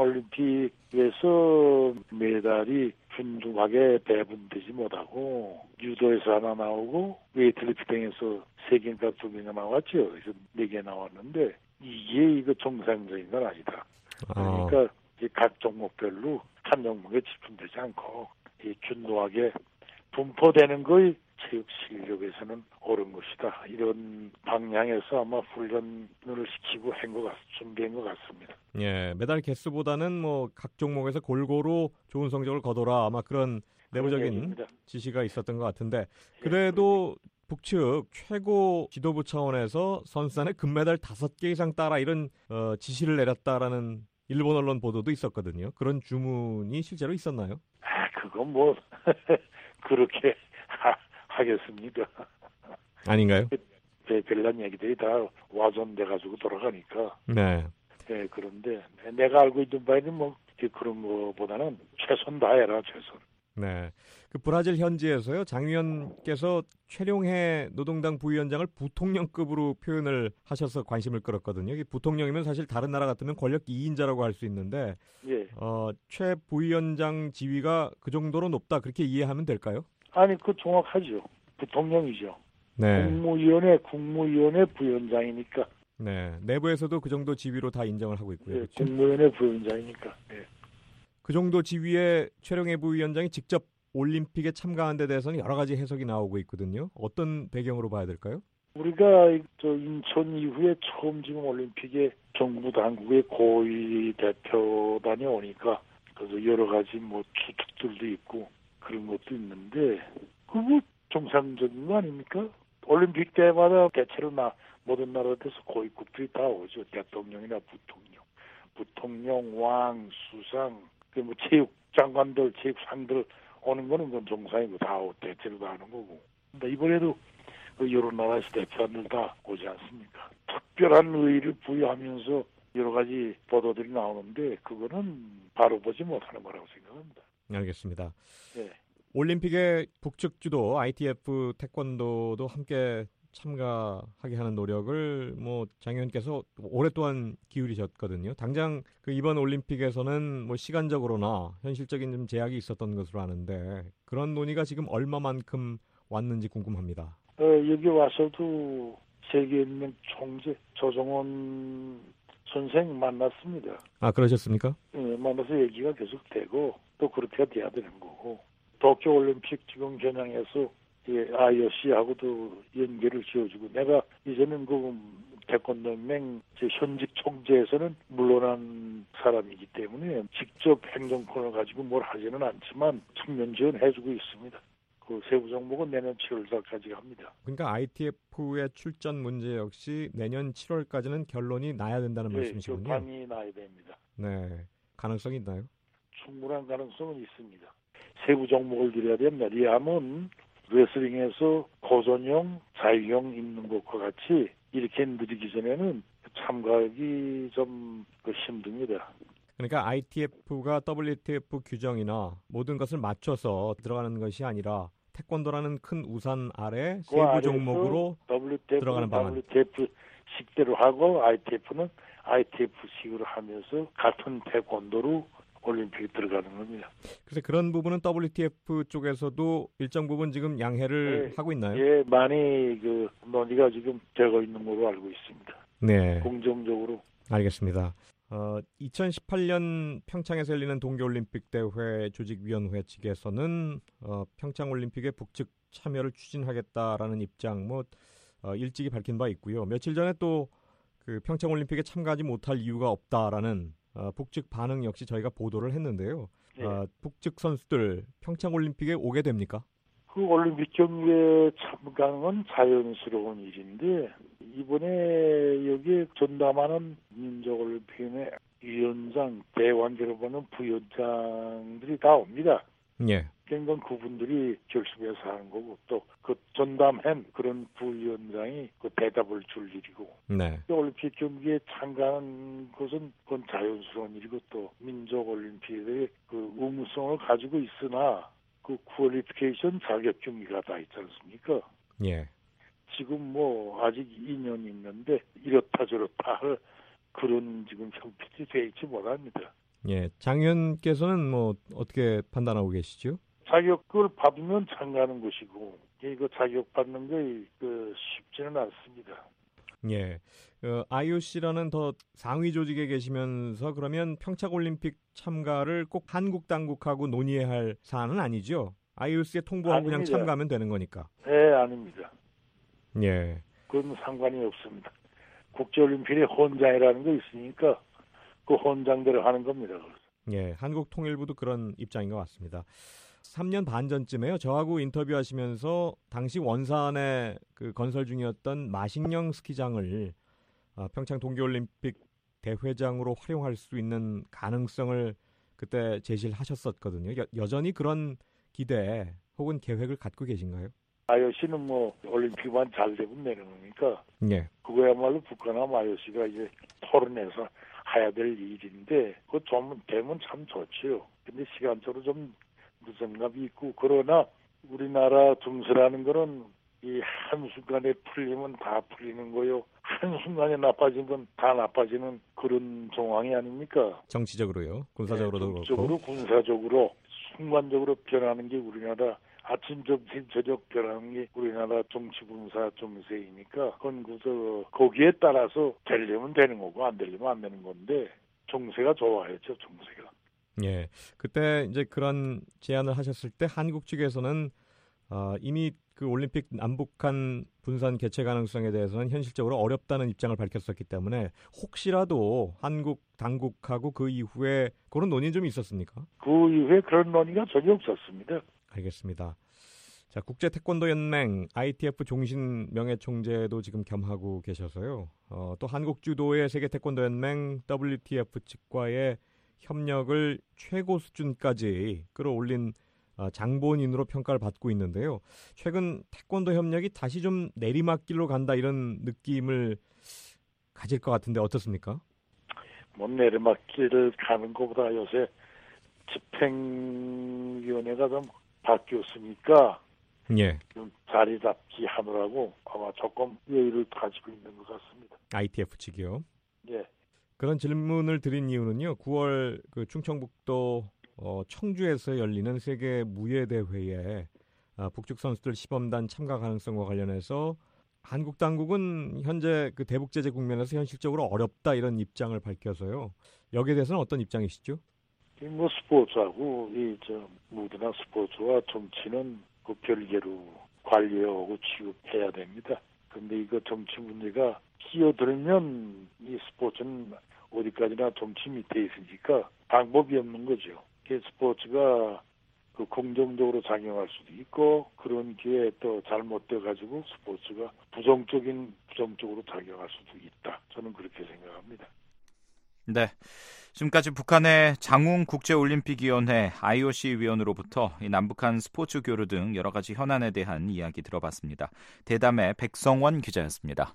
올림픽에서 메달이 균등하게 배분되지 못하고 유도에서 하나 나오고 웨이트리프팅에서 세 개인가 두 개가 나왔죠. 그래서 네 개 나왔는데 이게 이거 정상적인 건 아니다. 그러니까 아. 각 종목별로 한 종목에 집중되지 않고 이 균등하게 분포되는 거의 체육 실력에서는 옳은 것이다. 이런 방향에서 아마 훈련을 시키고 한 것 같, 준비한 것 같습니다. 예, 메달 개수보다는 뭐 각 종목에서 골고루 좋은 성적을 거둬라 아마 그런 내부적인 지시가 있었던 것 같은데 그래도 북측 최고 지도부 차원에서 선수단의 금메달 다섯 개 이상 따라 이런 어, 지시를 내렸다라는 일본 언론 보도도 있었거든요. 그런 주문이 실제로 있었나요? 아, 그건 뭐 그렇게 하, 하겠습니다. 아닌가요? 그, 별난 얘기들이 다 와전돼가지고 돌아가니까. 네. 네, 그런데 내가 알고 있는 바에는 뭐 그런 거보다는 최선 다해라, 최선. 네. 그 브라질 현지에서요, 장 의원께서 최룡해 노동당 부위원장을 부통령급으로 표현을 하셔서 관심을 끌었거든요. 이 부통령이면 사실 다른 나라 같으면 권력 이 인자라고 할 수 있는데, 예. 어, 최 부위원장 지위가 그 정도로 높다 그렇게 이해하면 될까요? 아니, 그 정확하죠. 부통령이죠. 네. 국무위원회, 국무위원회 부위원장이니까. 네. 내부에서도 그 정도 지위로 다 인정을 하고 있고요. 네, 그렇죠? 국무위원회 부위원장이니까. 네. 그 정도 지위의 최룡해 부위원장이 직접 올림픽에 참가한 데 대해서는 여러 가지 해석이 나오고 있거든요. 어떤 배경으로 봐야 될까요? 우리가 저 인천 이후에 처음 지금 올림픽에 정부 당국의 고위 대표단이 오니까 그래서 여러 가지 뭐 추측들도 있고 그런 것도 있는데 그거 뭐 정상적인 거 아닙니까? 올림픽 때마다 대체로 나 모든 나라에서 고위급들이 다 오죠. 대통령이나 부통령, 부통령, 왕, 수상, 그 뭐 체육 장관들, 체육상들 오는 거는 그건 정상이고 다 대체로 다 하는 거고. 근데 이번에도 그 여러 나라에서 대표관들 다 오지 않습니까? 특별한 의의를 부여하면서 여러 가지 보도들이 나오는데 그거는 바로 보지 못하는 거라고 생각합니다. 알겠습니다. 네. 올림픽에 북측 주도 아이티에프 태권도도 함께 참가하게 하는 노력을 뭐 장 의원께서 오랫동안 기울이셨거든요. 당장 그 이번 올림픽에서는 뭐 시간적으로나 현실적인 좀 제약이 있었던 것으로 아는데 그런 논의가 지금 얼마만큼 왔는지 궁금합니다. 어, 여기 와서도 세계인명 총재 조정원 선생 만났습니다. 아, 그러셨습니까? 네, 만나서 얘기가 계속 되고 또 그렇게 돼야 되는 거고 도쿄올림픽 지금 겨냥해서 예, 아이오씨하고도 연결을 지어주고 내가 이제는 그 태권도연맹 현직 총재에서는 물러난 사람이기 때문에 직접 행정권을 가지고 뭘 하지는 않지만 측면 지원해주고 있습니다. 그 세부 정보는 내년 칠월달까지 합니다. 그러니까 아이티에프의 출전 문제 역시 내년 칠월까지는 결론이 나야 된다는 네, 말씀이시군요. 결판이 나야 됩니다. 네, 가능성이 있나요? 충분한 가능성은 있습니다. 세부 정보를 드려야 됩니다. 리암은 레슬링에서 고전형, 자유형 있는 것과 같이 이렇게 느리기 전에는 참가하기 좀 힘듭니다. 그러니까 아이티에프가 더블유티에프 규정이나 모든 것을 맞춰서 들어가는 것이 아니라 태권도라는 큰 우산 아래 세부 종목으로 들어가는 방안. 더블유티에프 식대로 하고 아이티에프는 아이티에프식으로 하면서 같은 태권도로 올림픽에 들어가는 겁니다. 그래서 그런 부분은 더블유티에프 쪽에서도 일정 부분 지금 양해를 네, 하고 있나요? 예, 많이 그 논의가 지금 되고 있는 걸로 알고 있습니다. 네. 긍정적으로. 알겠습니다. 어, 이천십팔 년 평창에서 열리는 동계올림픽 대회 조직위원회 측에서는 어, 평창올림픽의 북측 참여를 추진하겠다라는 입장 뭐 어, 일찍이 밝힌 바 있고요. 며칠 전에 또 그 평창올림픽에 참가하지 못할 이유가 없다라는 어, 북측 반응 역시 저희가 보도를 했는데요. 네. 어, 북측 선수들 평창올림픽에 오게 됩니까? 그 올림픽 경기에 참가는 자연스러운 일인데 이번에 여기 전담하는 민족올림픽의 위원장, 대왕기로 보는 부위원장들이 다 옵니다. 예. 그러니까 그분들이 결심해서 하는 거고 또 그 전담한 그런 부위원장이 그 대답을 줄 일이고 네. 올림픽 경기에 참가하는 것은 그건 자연스러운 일이고 또 민족올림픽의 그 의무성을 가지고 있으나 그 그 퀄리피케이션 자격 경기가 다 있지 않습니까? 예. 지금 뭐 아직 이 년 있는데 이렇다 저렇다 할 그런 지금 형편이 돼 있지 못합니다. 예. 장 의원께서는 뭐 어떻게 판단하고 계시죠? 자격을 받으면 참가하는 것이고 이거 자격 받는 게 그 쉽지는 않습니다. 예. 어, 아이오씨라는 더 상위 조직에 계시면서 그러면 평창올림픽 참가를 꼭 한국 당국하고 논의해야 할 사안은 아니죠? 아이오씨에 통보하고 그냥 참가하면 되는 거니까. 네, 아닙니다. 예. 그건 상관이 없습니다. 국제올림픽에 헌장이라는 거 있으니까 그 헌장대로 하는 겁니다. 예, 한국통일부도 그런 입장인 것 같습니다. 삼 년 반 전쯤에요. 저하고 인터뷰하시면서 당시 원산에 그 건설 중이었던 마식령 스키장을 어, 평창 동계올림픽 대회장으로 활용할 수 있는 가능성을 그때 제시를 하셨었거든요. 여, 여전히 그런 기대 혹은 계획을 갖고 계신가요? 아이오씨는 뭐 올림픽만 잘 되면 되는 거니까 예. 그거야말로 북한하고 아이오씨가 이제 토론해서 해야 될 일인데 그거 좀 되면 참 좋지요. 근데 시간적으로 좀 무정감이 있고 그러나 우리나라 정서라는 거는 이 한순간에 풀리면 다 풀리는 거요. 한순간에 나빠지면 다 나빠지는 그런 정황이 아닙니까? 정치적으로요. 군사적으로도 네, 그렇고. 정치적으로 군사적으로 순간적으로 변하는 게 우리나라 아침 점심 저녁 변하는 게 우리나라 정치 군사 정세이니까 그건 그저 거기에 따라서 되려면 되는 거고 안 되려면 안 되는 건데 정세가 좋아야죠. 정세가. 예, 그때 이제 그런 제안을 하셨을 때 한국 측에서는 어, 이미 그 올림픽 남북한 분산 개최 가능성에 대해서는 현실적으로 어렵다는 입장을 밝혔었기 때문에 혹시라도 한국 당국하고 그 이후에 그런 논의 좀 있었습니까? 그 이후에 그런 논의가 전혀 없었습니다. 알겠습니다. 자, 국제태권도연맹 아이티에프 종신 명예총재도 지금 겸하고 계셔서요. 어, 또 한국주도회 세계태권도연맹 더블유티에프 측과의 협력을 최고 수준까지 끌어올린 장본인으로 평가를 받고 있는데요. 최근 태권도 협력이 다시 좀 내리막길로 간다 이런 느낌을 가질 것 같은데 어떻습니까? 뭐 내리막길을 가는 것보다 요새 집행위원회가 좀 바뀌었으니까 예. 좀 자리 잡기 하느라고 아마 조금 여유를 가지고 있는 것 같습니다. 아이티에프 측이요? 예. 그런 질문을 드린 이유는요. 구월 그 충청북도 어, 청주에서 열리는 세계 무예대회에 아, 북측 선수들 시범단 참가 가능성과 관련해서 한국 당국은 현재 그 대북 제재 국면에서 현실적으로 어렵다 이런 입장을 밝혀서요. 여기에 대해서는 어떤 입장이시죠? 뭐 스포츠하고 이 저 무드나 스포츠와 정치는 그 별개로 관리하고 취급해야 됩니다. 근데 이거 정치 문제가 끼어들면 이 스포츠는 어디까지나 정치 밑에 있으니까 방법이 없는 거죠. 스포츠가 그 긍정적으로 작용할 수도 있고 그런 기회에 또 잘못돼 가지고 스포츠가 부정적인 부정적으로 작용할 수도 있다. 저는 그렇게 생각합니다. 네. 지금까지 북한의 장웅 국제올림픽위원회 아이오씨 위원으로부터 이 남북한 스포츠 교류 등 여러 가지 현안에 대한 이야기 들어봤습니다. 대담의 백성원 기자였습니다.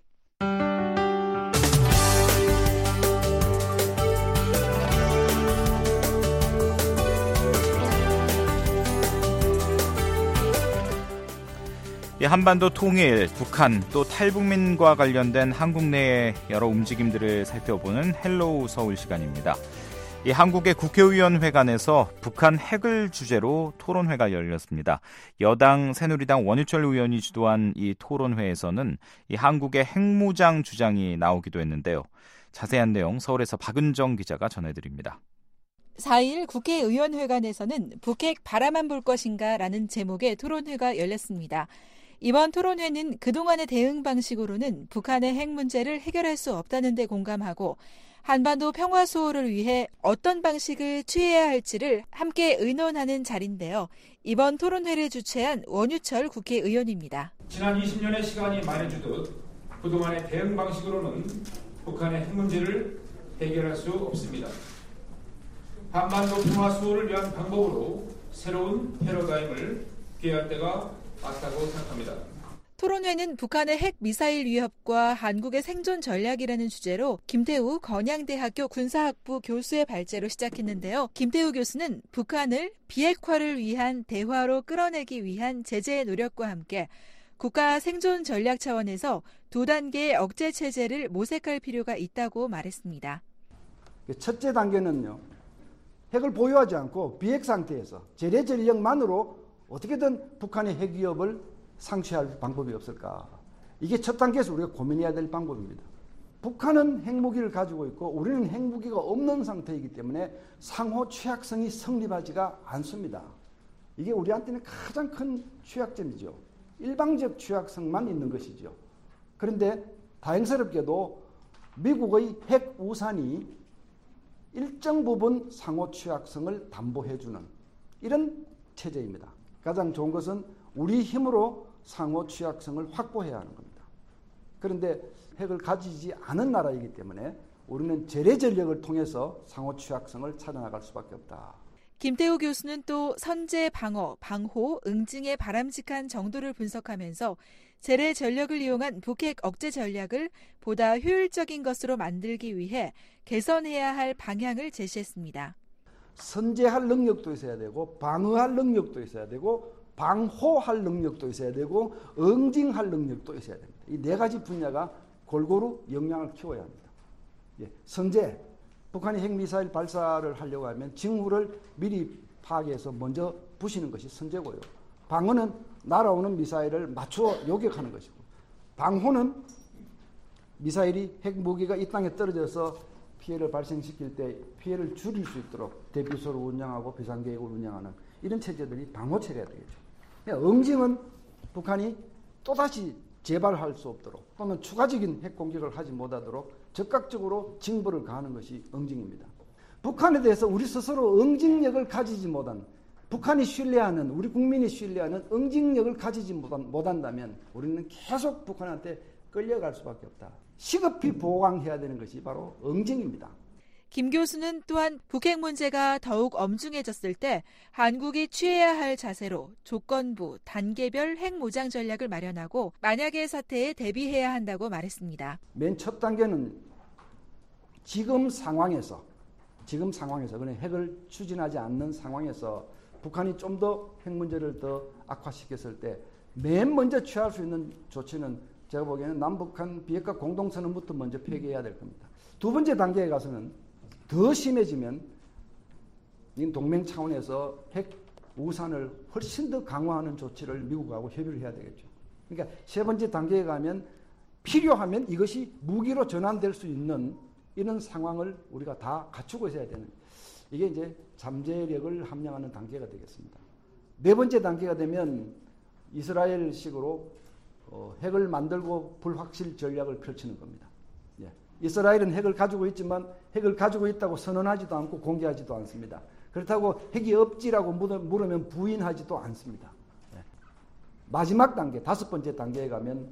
한반도 통일, 북한 또 탈북민과 관련된 한국 내의 여러 움직임들을 살펴보는 헬로우 서울 시간입니다. 이 한국의 국회의원회관에서 북한 핵을 주제로 토론회가 열렸습니다. 여당 새누리당 원유철 의원이 주도한 이 토론회에서는 이 한국의 핵무장 주장이 나오기도 했는데요. 자세한 내용 서울에서 박은정 기자가 전해드립니다. 사 일 국회의원회관에서는 북핵 바라만 볼 것인가 라는 제목의 토론회가 열렸습니다. 이번 토론회는 그동안의 대응 방식으로는 북한의 핵 문제를 해결할 수 없다는 데 공감하고 한반도 평화 수호를 위해 어떤 방식을 취해야 할지를 함께 의논하는 자리인데요. 이번 토론회를 주최한 원유철 국회의원입니다. 지난 이십 년의 시간이 말해주듯 그동안의 대응 방식으로는 북한의 핵 문제를 해결할 수 없습니다. 한반도 평화 수호를 위한 방법으로 새로운 패러다임을 기해할 때가 맞다고 생각합니다. 토론회는 북한의 핵 미사일 위협과 한국의 생존 전략이라는 주제로 김태우 건양대학교 군사학부 교수의 발제로 시작했는데요. 김태우 교수는 북한을 비핵화를 위한 대화로 끌어내기 위한 제재의 노력과 함께 국가 생존 전략 차원에서 두 단계의 억제 체제를 모색할 필요가 있다고 말했습니다. 첫째 단계는요. 핵을 보유하지 않고 비핵 상태에서 제재 전력만으로 어떻게든 북한의 핵 위협을 상쇄할 방법이 없을까. 이게 첫 단계에서 우리가 고민해야 될 방법입니다. 북한은 핵무기를 가지고 있고 우리는 핵무기가 없는 상태이기 때문에 상호 취약성이 성립하지가 않습니다. 이게 우리한테는 가장 큰 취약점이죠. 일방적 취약성만 있는 것이죠. 그런데 다행스럽게도 미국의 핵 우산이 일정 부분 상호 취약성을 담보해주는 이런 체제입니다. 가장 좋은 것은 우리 힘으로 상호 취약성을 확보해야 하는 겁니다. 그런데 핵을 가지지 않은 나라이기 때문에 우리는 재래 전력을 통해서 상호 취약성을 찾아나갈 수밖에 없다. 김태우 교수는 또 선제 방어, 방호, 응징의 바람직한 정도를 분석하면서 재래 전력을 이용한 북핵 억제 전략을 보다 효율적인 것으로 만들기 위해 개선해야 할 방향을 제시했습니다. 선제할 능력도 있어야 되고 방어할 능력도 있어야 되고 방호할 능력도 있어야 되고 응징할 능력도 있어야 됩니다. 이 네 가지 분야가 골고루 역량을 키워야 합니다. 예, 선제, 북한이 핵미사일 발사를 하려고 하면 징후를 미리 파악해서 먼저 부시는 것이 선제고요. 방어는 날아오는 미사일을 맞추어 요격하는 것이고, 방호는 미사일이 핵무기가 이 땅에 떨어져서 피해를 발생시킬 때 피해를 줄일 수 있도록 대피소를 운영하고 비상계획을 운영하는 이런 체제들이 방호체계가 되겠죠. 응징은 북한이 또다시 재발할 수 없도록 또는 추가적인 핵공격을 하지 못하도록 적극적으로 징벌을 가하는 것이 응징입니다. 북한에 대해서 우리 스스로 응징력을 가지지 못한, 북한이 신뢰하는, 우리 국민이 신뢰하는 응징력을 가지지 못한다면 우리는 계속 북한한테 끌려갈 수밖에 없다. 시급히 보강해야 되는 것이 바로 응징입니다. 김 교수는 또한 북핵 문제가 더욱 엄중해졌을 때 한국이 취해야 할 자세로 조건부, 단계별 핵 무장 전략을 마련하고 만약의 사태에 대비해야 한다고 말했습니다. 맨 첫 단계는 지금 상황에서, 지금 상황에서, 그냥 핵을 추진하지 않는 상황에서 북한이 좀 더 핵 문제를 더 악화시켰을 때 맨 먼저 취할 수 있는 조치는 제가 보기에는 남북한 비핵화 공동선언부터 먼저 폐기해야 될 겁니다. 두 번째 단계에 가서는 더 심해지면 동맹 차원에서 핵 우산을 훨씬 더 강화하는 조치를 미국하고 협의를 해야 되겠죠. 그러니까 세 번째 단계에 가면 필요하면 이것이 무기로 전환될 수 있는 이런 상황을 우리가 다 갖추고 있어야 되는, 이게 이제 잠재력을 함양하는 단계가 되겠습니다. 네 번째 단계가 되면 이스라엘식으로 어, 핵을 만들고 불확실 전략을 펼치는 겁니다. 예. 이스라엘은 핵을 가지고 있지만 핵을 가지고 있다고 선언하지도 않고 공개하지도 않습니다. 그렇다고 핵이 없지라고 물으면 부인하지도 않습니다. 예. 마지막 단계, 다섯 번째 단계에 가면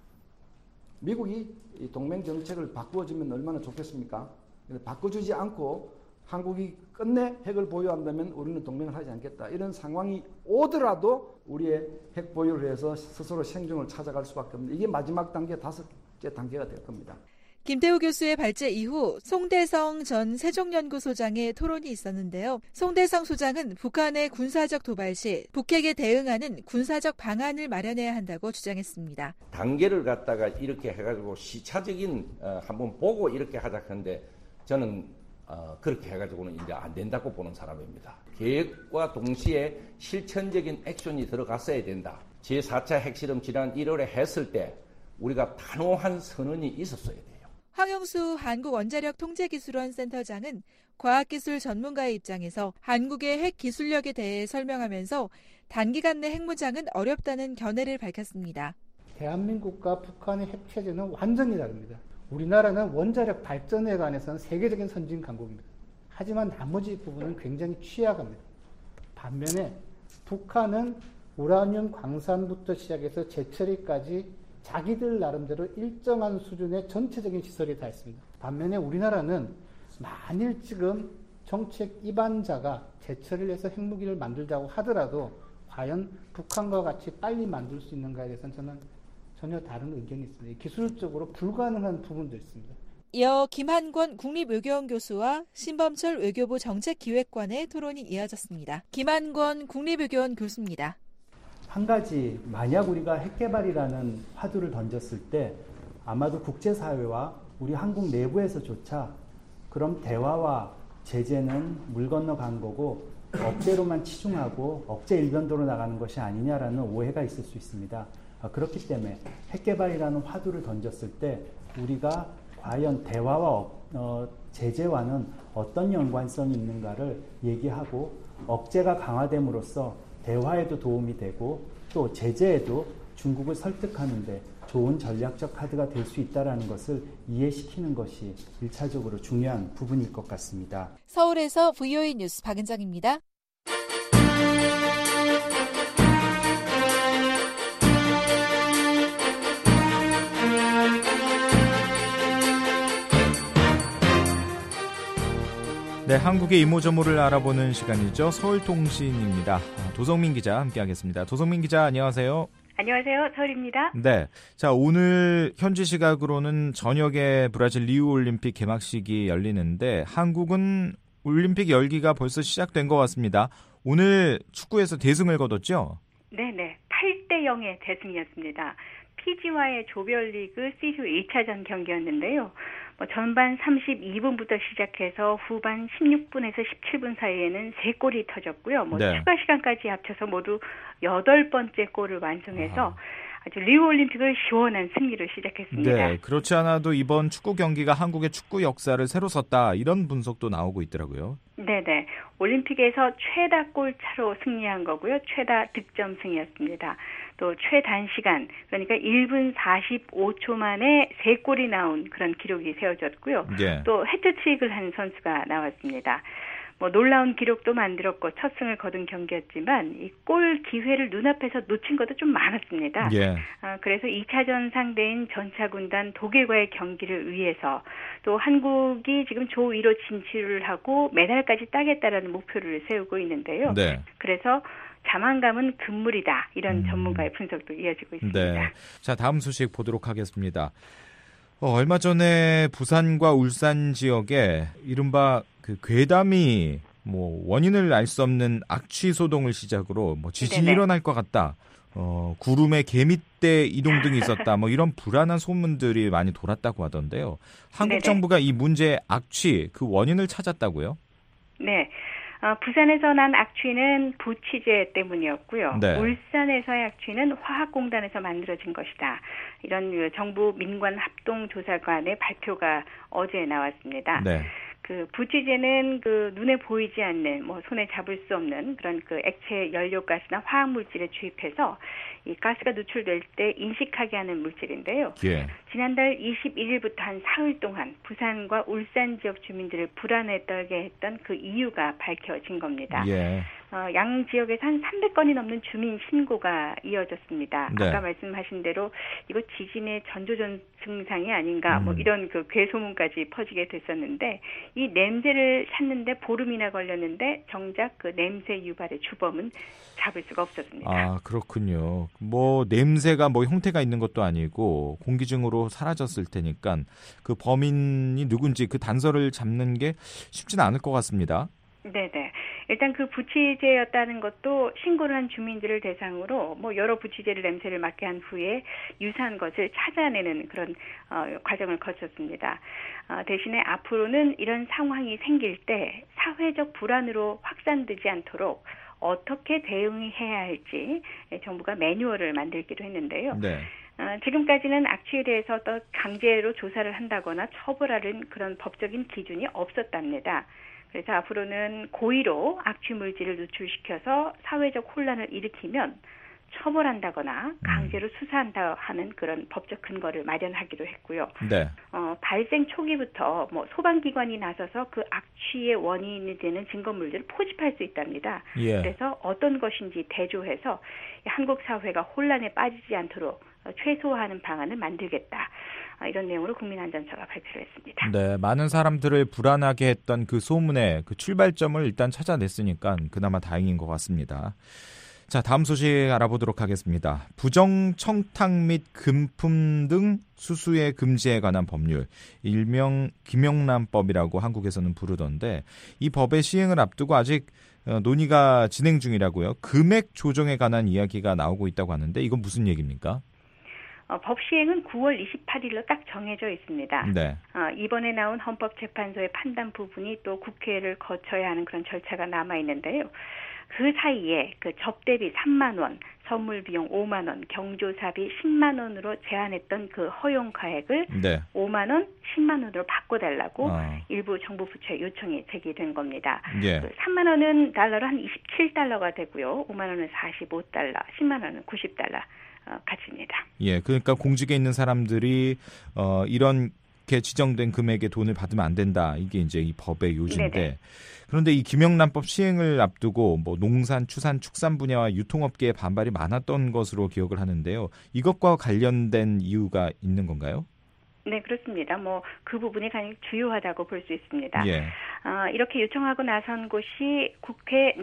미국이 이 동맹 정책을 바꾸어주면 얼마나 좋겠습니까? 바꿔주지 않고 한국이 끝내 핵을 보유한다면 우리는 동맹을 하지 않겠다. 이런 상황이 오더라도 우리의 핵 보유를 해서 스스로 생존을 찾아갈 수밖에 없는, 이게 마지막 단계, 다섯째 단계가 될 겁니다. 김태우 교수의 발제 이후 송대성 전 세종연구소장의 토론이 있었는데요. 송대성 소장은 북한의 군사적 도발 시 북핵에 대응하는 군사적 방안을 마련해야 한다고 주장했습니다. 단계를 갖다가 이렇게 해가지고 시차적인 어, 한번 보고 이렇게 하자 하는데 저는 어, 그렇게 해가지고는 이제 안 된다고 보는 사람입니다. 계획과 동시에 실천적인 액션이 들어갔어야 된다. 제사 차 핵실험 지난 일월에 했을 때 우리가 단호한 선언이 있었어야 돼요. 황영수 한국원자력통제기술원 센터장은 과학기술 전문가의 입장에서 한국의 핵 기술력에 대해 설명하면서 단기간 내 핵무장은 어렵다는 견해를 밝혔습니다. 대한민국과 북한의 핵체제는 완전히 다릅니다. 우리나라는 원자력 발전에 관해서는 세계적인 선진 강국입니다. 하지만 나머지 부분은 굉장히 취약합니다. 반면에 북한은 우라늄 광산부터 시작해서 재처리까지 자기들 나름대로 일정한 수준의 전체적인 시설이 다 있습니다. 반면에 우리나라는 만일 지금 정책 입안자가 재처리를 해서 핵무기를 만들자고 하더라도 과연 북한과 같이 빨리 만들 수 있는가에 대해서는 저는 전혀 다른 의견이 있습니다. 기술적으로 불가능한 부분도 있습니다. 이어 김한권 국립외교원 교수와 신범철 외교부 정책기획관의 토론이 이어졌습니다. 김한권 국립외교원 교수입니다. 한 가지 만약 우리가 핵개발이라는 화두를 던졌을 때 아마도 국제사회와 우리 한국 내부에서조차 그럼 대화와 제재는 물 건너간 거고 억제로만 치중하고 억제 일변도로 나가는 것이 아니냐라는 오해가 있을 수 있습니다. 그렇기 때문에 핵개발이라는 화두를 던졌을 때 우리가 과연 대화와 어, 제재와는 어떤 연관성이 있는가를 얘기하고 억제가 강화됨으로써 대화에도 도움이 되고 또 제재에도 중국을 설득하는 데 좋은 전략적 카드가 될 수 있다는 것을 이해시키는 것이 일차적으로 중요한 부분일 것 같습니다. 서울에서 브이오에이 뉴스 박은정입니다. 네, 한국의 이모저모를 알아보는 시간이죠. 서울통신입니다. 도성민 기자 함께하겠습니다. 도성민 기자 안녕하세요. 안녕하세요. 서울입니다. 네, 자 오늘 현지 시각으로는 저녁에 브라질 리우 올림픽 개막식이 열리는데 한국은 올림픽 열기가 벌써 시작된 것 같습니다. 오늘 축구에서 대승을 거뒀죠? 네네, 팔 대 영의 대승이었습니다. 피지와의 조별리그 씨유 일 차전 경기였는데요. 뭐 전반 삼십이 분부터 시작해서 후반 십육 분에서 십칠 분 사이에는 세 골이 터졌고요. 뭐 네. 추가 시간까지 합쳐서 모두 여덟 번째 골을 완성해서 아. 아주 리우 올림픽을 시원한 승리로 시작했습니다. 네, 그렇지 않아도 이번 축구 경기가 한국의 축구 역사를 새로 썼다 이런 분석도 나오고 있더라고요. 네네, 올림픽에서 최다 골차로 승리한 거고요. 최다 득점 승이었습니다. 또 최단시간, 그러니까 일 분 사십오 초 만에 세 골이 나온 그런 기록이 세워졌고요. 예. 또 해트트릭을 한 선수가 나왔습니다. 뭐 놀라운 기록도 만들었고 첫 승을 거둔 경기였지만 이 골 기회를 눈앞에서 놓친 것도 좀 많았습니다. 예. 아, 그래서 이 차전 상대인 전차군단 독일과의 경기를 위해서 또 한국이 지금 조 위로 진출을 하고 메달까지 따겠다라는 목표를 세우고 있는데요. 네. 그래서 자만감은 금물이다. 이런 음. 전문가의 분석도 이어지고 있습니다. 네. 자, 다음 소식 보도록 하겠습니다. 어, 얼마 전에 부산과 울산 지역에 이른바 그 괴담이 뭐 원인을 알 수 없는 악취 소동을 시작으로 뭐 지진이 네네. 일어날 것 같다. 어, 구름에 개미떼 이동 등이 있었다. 뭐 이런 불안한 소문들이 많이 돌았다고 하던데요. 한국 네네. 정부가 이 문제의 악취 그 원인을 찾았다고요? 네. 어, 부산에서 난 악취는 부취제 때문이었고요. 네. 울산에서의 악취는 화학공단에서 만들어진 것이다. 이런 정부 민관 합동조사관의 발표가 어제 나왔습니다. 네. 그 부취제는 그 눈에 보이지 않는 뭐 손에 잡을 수 없는 그런 그 액체 연료가스나 화학 물질에 주입해서 이 가스가 누출될 때 인식하게 하는 물질인데요. 예. 지난달 이십일 일부터 한 사흘 동안 부산과 울산 지역 주민들을 불안에 떨게 했던 그 이유가 밝혀진 겁니다. 예. 어, 양 지역에서 한 삼백 건이 넘는 주민 신고가 이어졌습니다. 네. 아까 말씀하신 대로 이거 지진의 전조전 증상이 아닌가 뭐 음. 이런 그 괴소문까지 퍼지게 됐었는데 이 냄새를 찾는데 보름이나 걸렸는데 정작 그 냄새 유발의 주범은 잡을 수가 없었습니다. 아, 그렇군요. 뭐 냄새가 뭐 형태가 있는 것도 아니고 공기중으로 사라졌을 테니까 그 범인이 누군지 그 단서를 잡는 게 쉽지는 않을 것 같습니다. 네네. 일단 그 부취제였다는 것도 신고를 한 주민들을 대상으로 뭐 여러 부취제를 냄새를 맡게 한 후에 유사한 것을 찾아내는 그런 어, 과정을 거쳤습니다. 어, 대신에 앞으로는 이런 상황이 생길 때 사회적 불안으로 확산되지 않도록 어떻게 대응해야 할지 정부가 매뉴얼을 만들기로 했는데요. 네. 어, 지금까지는 악취에 대해서 또 강제로 조사를 한다거나 처벌하는 그런 법적인 기준이 없었답니다. 그래서 앞으로는 고의로 악취 물질을 누출시켜서 사회적 혼란을 일으키면 처벌한다거나 강제로 수사한다 하는 그런 법적 근거를 마련하기로 했고요. 네. 어, 발생 초기부터 뭐 소방기관이 나서서 그 악취의 원인이 되는 증거물들을 포집할 수 있답니다. 예. 그래서 어떤 것인지 대조해서 한국 사회가 혼란에 빠지지 않도록 최소화하는 방안을 만들겠다. 이런 내용으로 국민안전처가 발표를 했습니다. 네, 많은 사람들을 불안하게 했던 그 소문의 그 출발점을 일단 찾아냈으니까 그나마 다행인 것 같습니다. 자, 다음 소식 알아보도록 하겠습니다. 부정 청탁 및 금품 등 수수의 금지에 관한 법률, 일명 김영란법이라고 한국에서는 부르던데 이 법의 시행을 앞두고 아직 논의가 진행 중이라고요. 금액 조정에 관한 이야기가 나오고 있다고 하는데 이건 무슨 얘기입니까? 어, 법 시행은 구월 이십팔일로 딱 정해져 있습니다. 네. 어, 이번에 나온 헌법재판소의 판단 부분이 또 국회를 거쳐야 하는 그런 절차가 남아 있는데요. 그 사이에 그 접대비 삼만 원, 선물 비용 오만 원, 경조사비 십만 원으로 제한했던 그 허용가액을 네. 오만 원, 십만 원으로 바꿔달라고 어. 일부 정부 부처에 요청이 제기된 겁니다. 예. 그 삼만 원은 달러로 한 이십칠 달러가 되고요. 오만 원은 사십오 달러, 십만 원은 구십 달러 어, 값입니다. 예, 그러니까 공직에 있는 사람들이 어, 이렇게 지정된 금액의 돈을 받으면 안 된다. 이게 이제 이 법의 요지인데. 네네. 그런데 이 김영란법 시행을 앞두고 뭐 농산, 추산, 축산 분야와 유통업계의 반발이 많았던 것으로 기억을 하는데요. 이것과 관련된 이유가 있는 건가요? 네, 그렇습니다. 뭐 그 부분이 가장 주요하다고 볼 수 있습니다. 예. 어, 이렇게 요청하고 나선 곳이 국회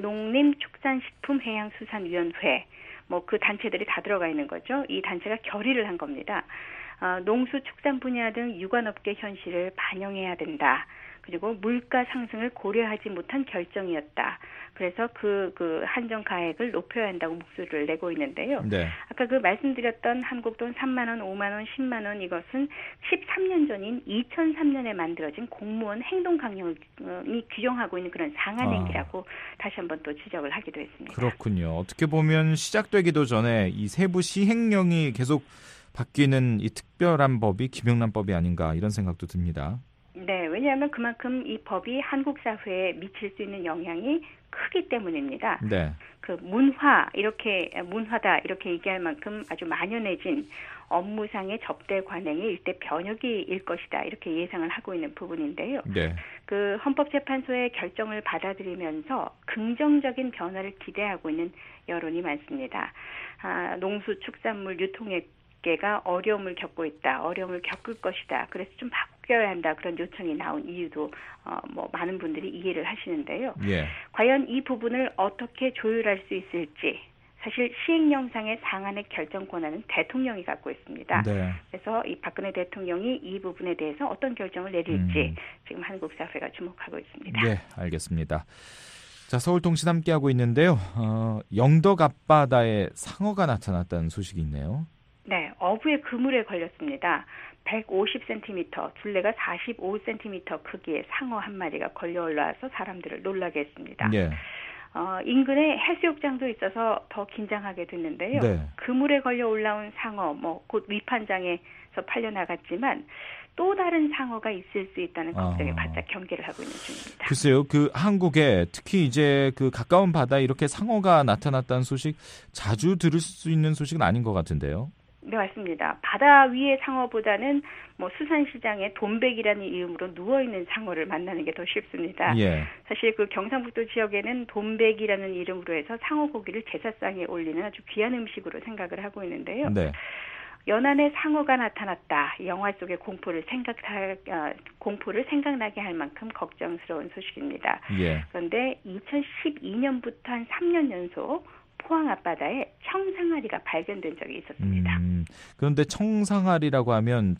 농림축산식품해양수산위원회, 뭐 그 단체들이 다 들어가 있는 거죠. 이 단체가 결의를 한 겁니다. 어, 농수 축산 분야 등 유관업계 현실을 반영해야 된다. 그리고 물가 상승을 고려하지 못한 결정이었다. 그래서 그, 그 한정 가액을 높여야 한다고 목소리를 내고 있는데요. 네. 아까 그 말씀드렸던 한국 돈 삼만 원, 오만 원, 십만 원 이것은 십삼 년 전인 이천삼 년에 만들어진 공무원 행동 강령이 규정하고 있는 그런 상한 행위라고 아. 다시 한번 또 지적을 하기도 했습니다. 그렇군요. 어떻게 보면 시작되기도 전에 이 세부 시행령이 계속 바뀌는 이 특별한 법이 김영란법이 아닌가 이런 생각도 듭니다. 네, 왜냐하면 그만큼 이 법이 한국 사회에 미칠 수 있는 영향이 크기 때문입니다. 네. 그 문화 이렇게 문화다 이렇게 얘기할 만큼 아주 만연해진 업무상의 접대 관행이 일대 변혁이 일 것이다 이렇게 예상을 하고 있는 부분인데요. 네. 그 헌법재판소의 결정을 받아들이면서 긍정적인 변화를 기대하고 있는 여론이 많습니다. 아, 농수축산물 유통액 가 어려움을 겪고 있다. 어려움을 겪을 것이다. 그래서 좀 바뀌어야 한다. 그런 요청이 나온 이유도 어, 뭐 많은 분들이 이해를 하시는데요. 예. 과연 이 부분을 어떻게 조율할 수 있을지 사실 시행령상의 상한의 결정 권한은 대통령이 갖고 있습니다. 네. 그래서 이 박근혜 대통령이 이 부분에 대해서 어떤 결정을 내릴지 음. 지금 한국 사회가 주목하고 있습니다. 네, 알겠습니다. 자, 서울통신 함께하고 있는데요. 어, 영덕 앞바다에 상어가 나타났다는 소식이 있네요. 네, 어부의 그물에 걸렸습니다. 백오십 센티미터, 둘레가 사십오 센티미터 크기의 상어 한 마리가 걸려 올라와서 사람들을 놀라게 했습니다. 네. 어, 인근에 해수욕장도 있어서 더 긴장하게 됐는데요. 네. 그물에 걸려 올라온 상어, 뭐 곧 위판장에서 팔려나갔지만 또 다른 상어가 있을 수 있다는 걱정에 아. 바짝 경계를 하고 있는 중입니다. 글쎄요, 그 한국에 특히 이제 그 가까운 바다에 이렇게 상어가 나타났다는 소식 자주 들을 수 있는 소식은 아닌 것 같은데요. 네, 맞습니다. 바다 위의 상어보다는 뭐 수산시장에 돈백이라는 이름으로 누워있는 상어를 만나는 게 더 쉽습니다. 예. 사실 그 경상북도 지역에는 돈백이라는 이름으로 해서 상어 고기를 제사상에 올리는 아주 귀한 음식으로 생각을 하고 있는데요. 네. 연안에 상어가 나타났다. 영화 속의 공포를 생각 어, 공포를 생각나게 할 만큼 걱정스러운 소식입니다. 예. 그런데 이천십이 년부터 한 삼 년 연속 포항 앞바다에 청상아리가 발견된 적이 있었습니다. 음, 그런데 청상아리라고 하면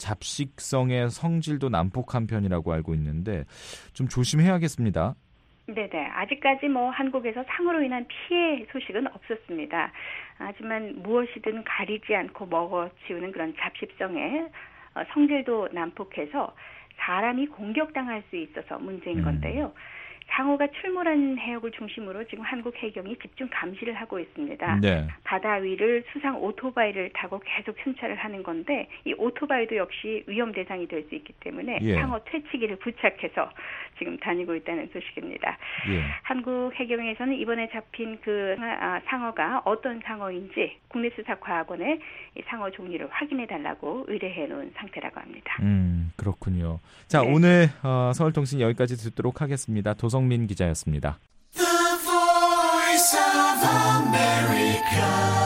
잡식성의 성질도 난폭한 편이라고 알고 있는데 좀 조심해야겠습니다. 네네. 아직까지 뭐 한국에서 상어로 인한 피해 소식은 없었습니다. 하지만 무엇이든 가리지 않고 먹어치우는 그런 잡식성의 성질도 난폭해서 사람이 공격당할 수 있어서 문제인 건데요. 상어가 출몰하는 해역을 중심으로 지금 한국 해경이 집중 감시를 하고 있습니다. 네. 바다 위를 수상 오토바이를 타고 계속 순찰을 하는 건데 이 오토바이도 역시 위험 대상이 될 수 있기 때문에 예. 상어 퇴치기를 부착해서 지금 다니고 있다는 소식입니다. 예. 한국 해경에서는 이번에 잡힌 그 상어가 어떤 상어인지 국내수사과학원에 이 상어 종류를 확인해 달라고 의뢰해 놓은 상태라고 합니다. 음, 그렇군요. 자, 네. 오늘 어, 서울통신 여기까지 듣도록 하겠습니다. 도성민 기자였습니다. The Voice of America,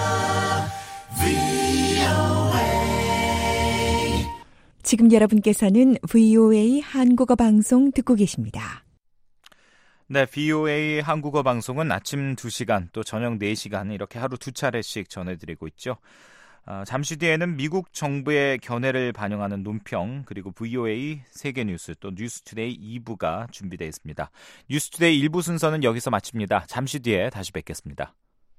브이오에이. 지금 여러분께서는 브이오에이 한국어 방송 듣고 계십니다. 네, 브이오에이 한국어 방송은 아침 두 시간 또 저녁 네 시간 이렇게 하루 두 차례씩 전해드리고 있죠. 어, 잠시 뒤에는 미국 정부의 견해를 반영하는 논평 그리고 브이오에이 세계뉴스 또 뉴스투데이 이 부가 준비되어 있습니다. 뉴스투데이 일 부 순서는 여기서 마칩니다. 잠시 뒤에 다시 뵙겠습니다.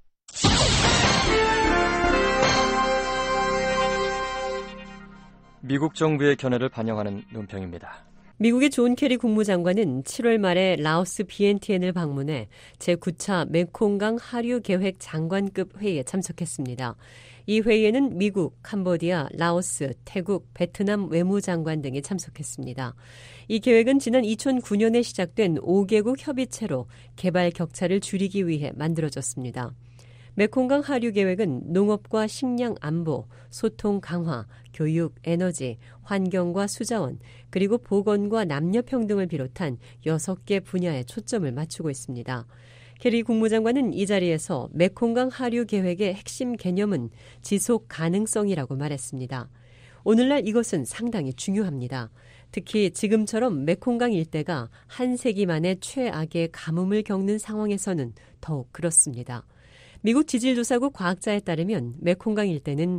미국 정부의 견해를 반영하는 논평입니다. 미국의 존 케리 국무장관은 칠월 말에 라오스 비엔티엔을 방문해 제구 차 메콩강 하류 계획 장관급 회의에 참석했습니다. 이 회의에는 미국, 캄보디아, 라오스, 태국, 베트남 외무장관 등이 참석했습니다. 이 계획은 지난 이천구 년에 시작된 오 개국 협의체로 개발 격차를 줄이기 위해 만들어졌습니다. 메콩강 하류 계획은 농업과 식량 안보, 소통 강화, 교육, 에너지, 환경과 수자원, 그리고 보건과 남녀평등을 비롯한 여섯 개 분야에 초점을 맞추고 있습니다. 케리 국무장관은 이 자리에서 메콩강 하류 계획의 핵심 개념은 지속 가능성이라고 말했습니다. 오늘날 이것은 상당히 중요합니다. 특히 지금처럼 메콩강 일대가 한 세기 만에 최악의 가뭄을 겪는 상황에서는 더욱 그렇습니다. 미국 지질조사국 과학자에 따르면 메콩강 일대는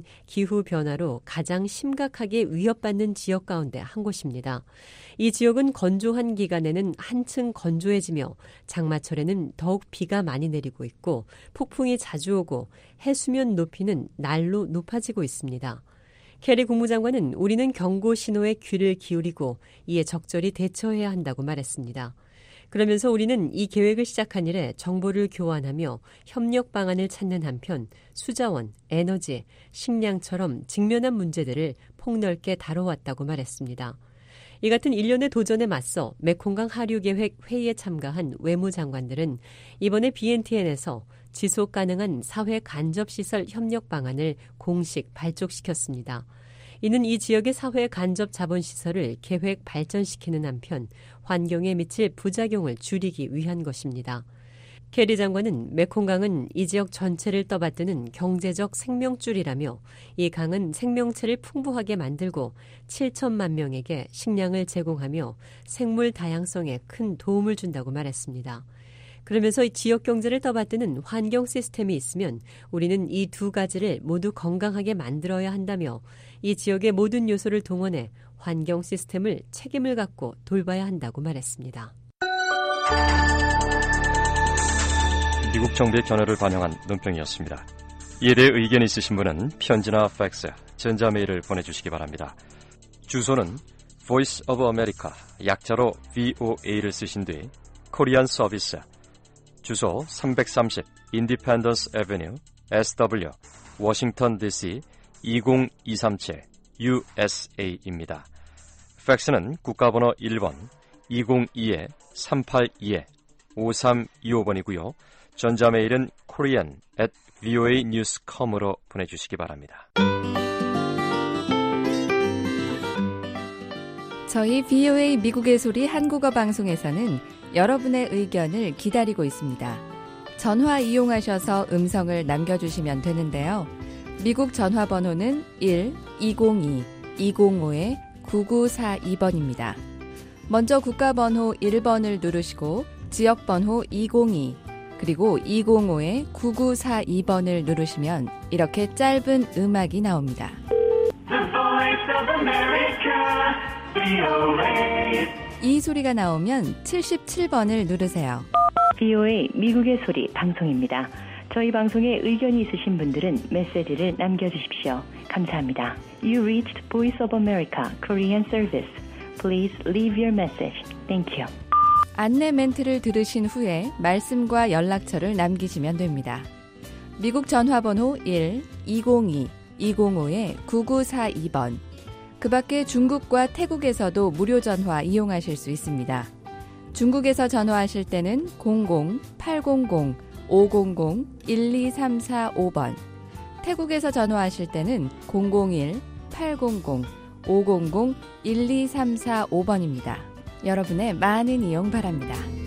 기후변화로 가장 심각하게 위협받는 지역 가운데 한 곳입니다. 이 지역은 건조한 기간에는 한층 건조해지며 장마철에는 더욱 비가 많이 내리고 있고 폭풍이 자주 오고 해수면 높이는 날로 높아지고 있습니다. 케리 국무장관은 우리는 경고 신호에 귀를 기울이고 이에 적절히 대처해야 한다고 말했습니다. 그러면서 우리는 이 계획을 시작한 이래 정보를 교환하며 협력 방안을 찾는 한편 수자원, 에너지, 식량처럼 직면한 문제들을 폭넓게 다뤄왔다고 말했습니다. 이 같은 일련의 도전에 맞서 메콩강 하류 계획 회의에 참가한 외무장관들은 이번에 비엔티엔에서 지속 가능한 사회 간접시설 협력 방안을 공식 발족시켰습니다. 이는 이 지역의 사회 간접 자본시설을 계획 발전시키는 한편 환경에 미칠 부작용을 줄이기 위한 것입니다. 케리 장관은 메콩강은 이 지역 전체를 떠받드는 경제적 생명줄이라며 이 강은 생명체를 풍부하게 만들고 칠천만 명에게 식량을 제공하며 생물 다양성에 큰 도움을 준다고 말했습니다. 그러면서 이 지역 경제를 떠받드는 환경 시스템이 있으면 우리는 이 두 가지를 모두 건강하게 만들어야 한다며 이 지역의 모든 요소를 동원해 환경 시스템을 책임을 갖고 돌봐야 한다고 말했습니다. 미국 정부의 견해를 반영한 논평이었습니다. 이에 대해 의견 있으신 분은 편지나 팩스, 전자메일을 보내주시기 바랍니다. 주소는 Voice of America, 약자로 브이오에이를 쓰신 뒤 코리안 서비스, 주소 삼백삼십 인디펜던스 애비뉴 에스더블유 워싱턴 디씨 이공이삼칠 유에스에이입니다. 팩스는 국가번호 일 번 이공이 삼팔이 오삼이오 번이고요. 전자메일은 korean at 브이오에이 뉴스 닷 컴으로 보내주시기 바랍니다. 저희 브이오에이 미국의 소리 한국어 방송에서는 여러분의 의견을 기다리고 있습니다. 전화 이용하셔서 음성을 남겨주시면 되는데요. 미국 전화번호는 일 이공이 이공오 구구사이 번입니다. 먼저 국가번호 일 번을 누르시고 지역번호 이공이 그리고 이공오 구구사이 번을 누르시면 이렇게 짧은 음악이 나옵니다. The Voice of America, 브이오에이. 이 소리가 나오면 칠십칠 번을 누르세요. 브이오에이 미국의 소리 방송입니다. 저희 방송에 의견이 있으신 분들은 메시지를 남겨주십시오. 감사합니다. You reached Voice of America Korean Service. Please leave your message. Thank you. 안내 멘트를 들으신 후에 말씀과 연락처를 남기시면 됩니다. 미국 전화번호 일 이공이 이공오 구구사이 번. 그 밖에 중국과 태국에서도 무료 전화 이용하실 수 있습니다. 중국에서 전화하실 때는 공공 팔공공 오공공 일이삼사오 번, 태국에서 전화하실 때는 공공일 팔공공 오공공 일이삼사오 번입니다. 여러분의 많은 이용 바랍니다.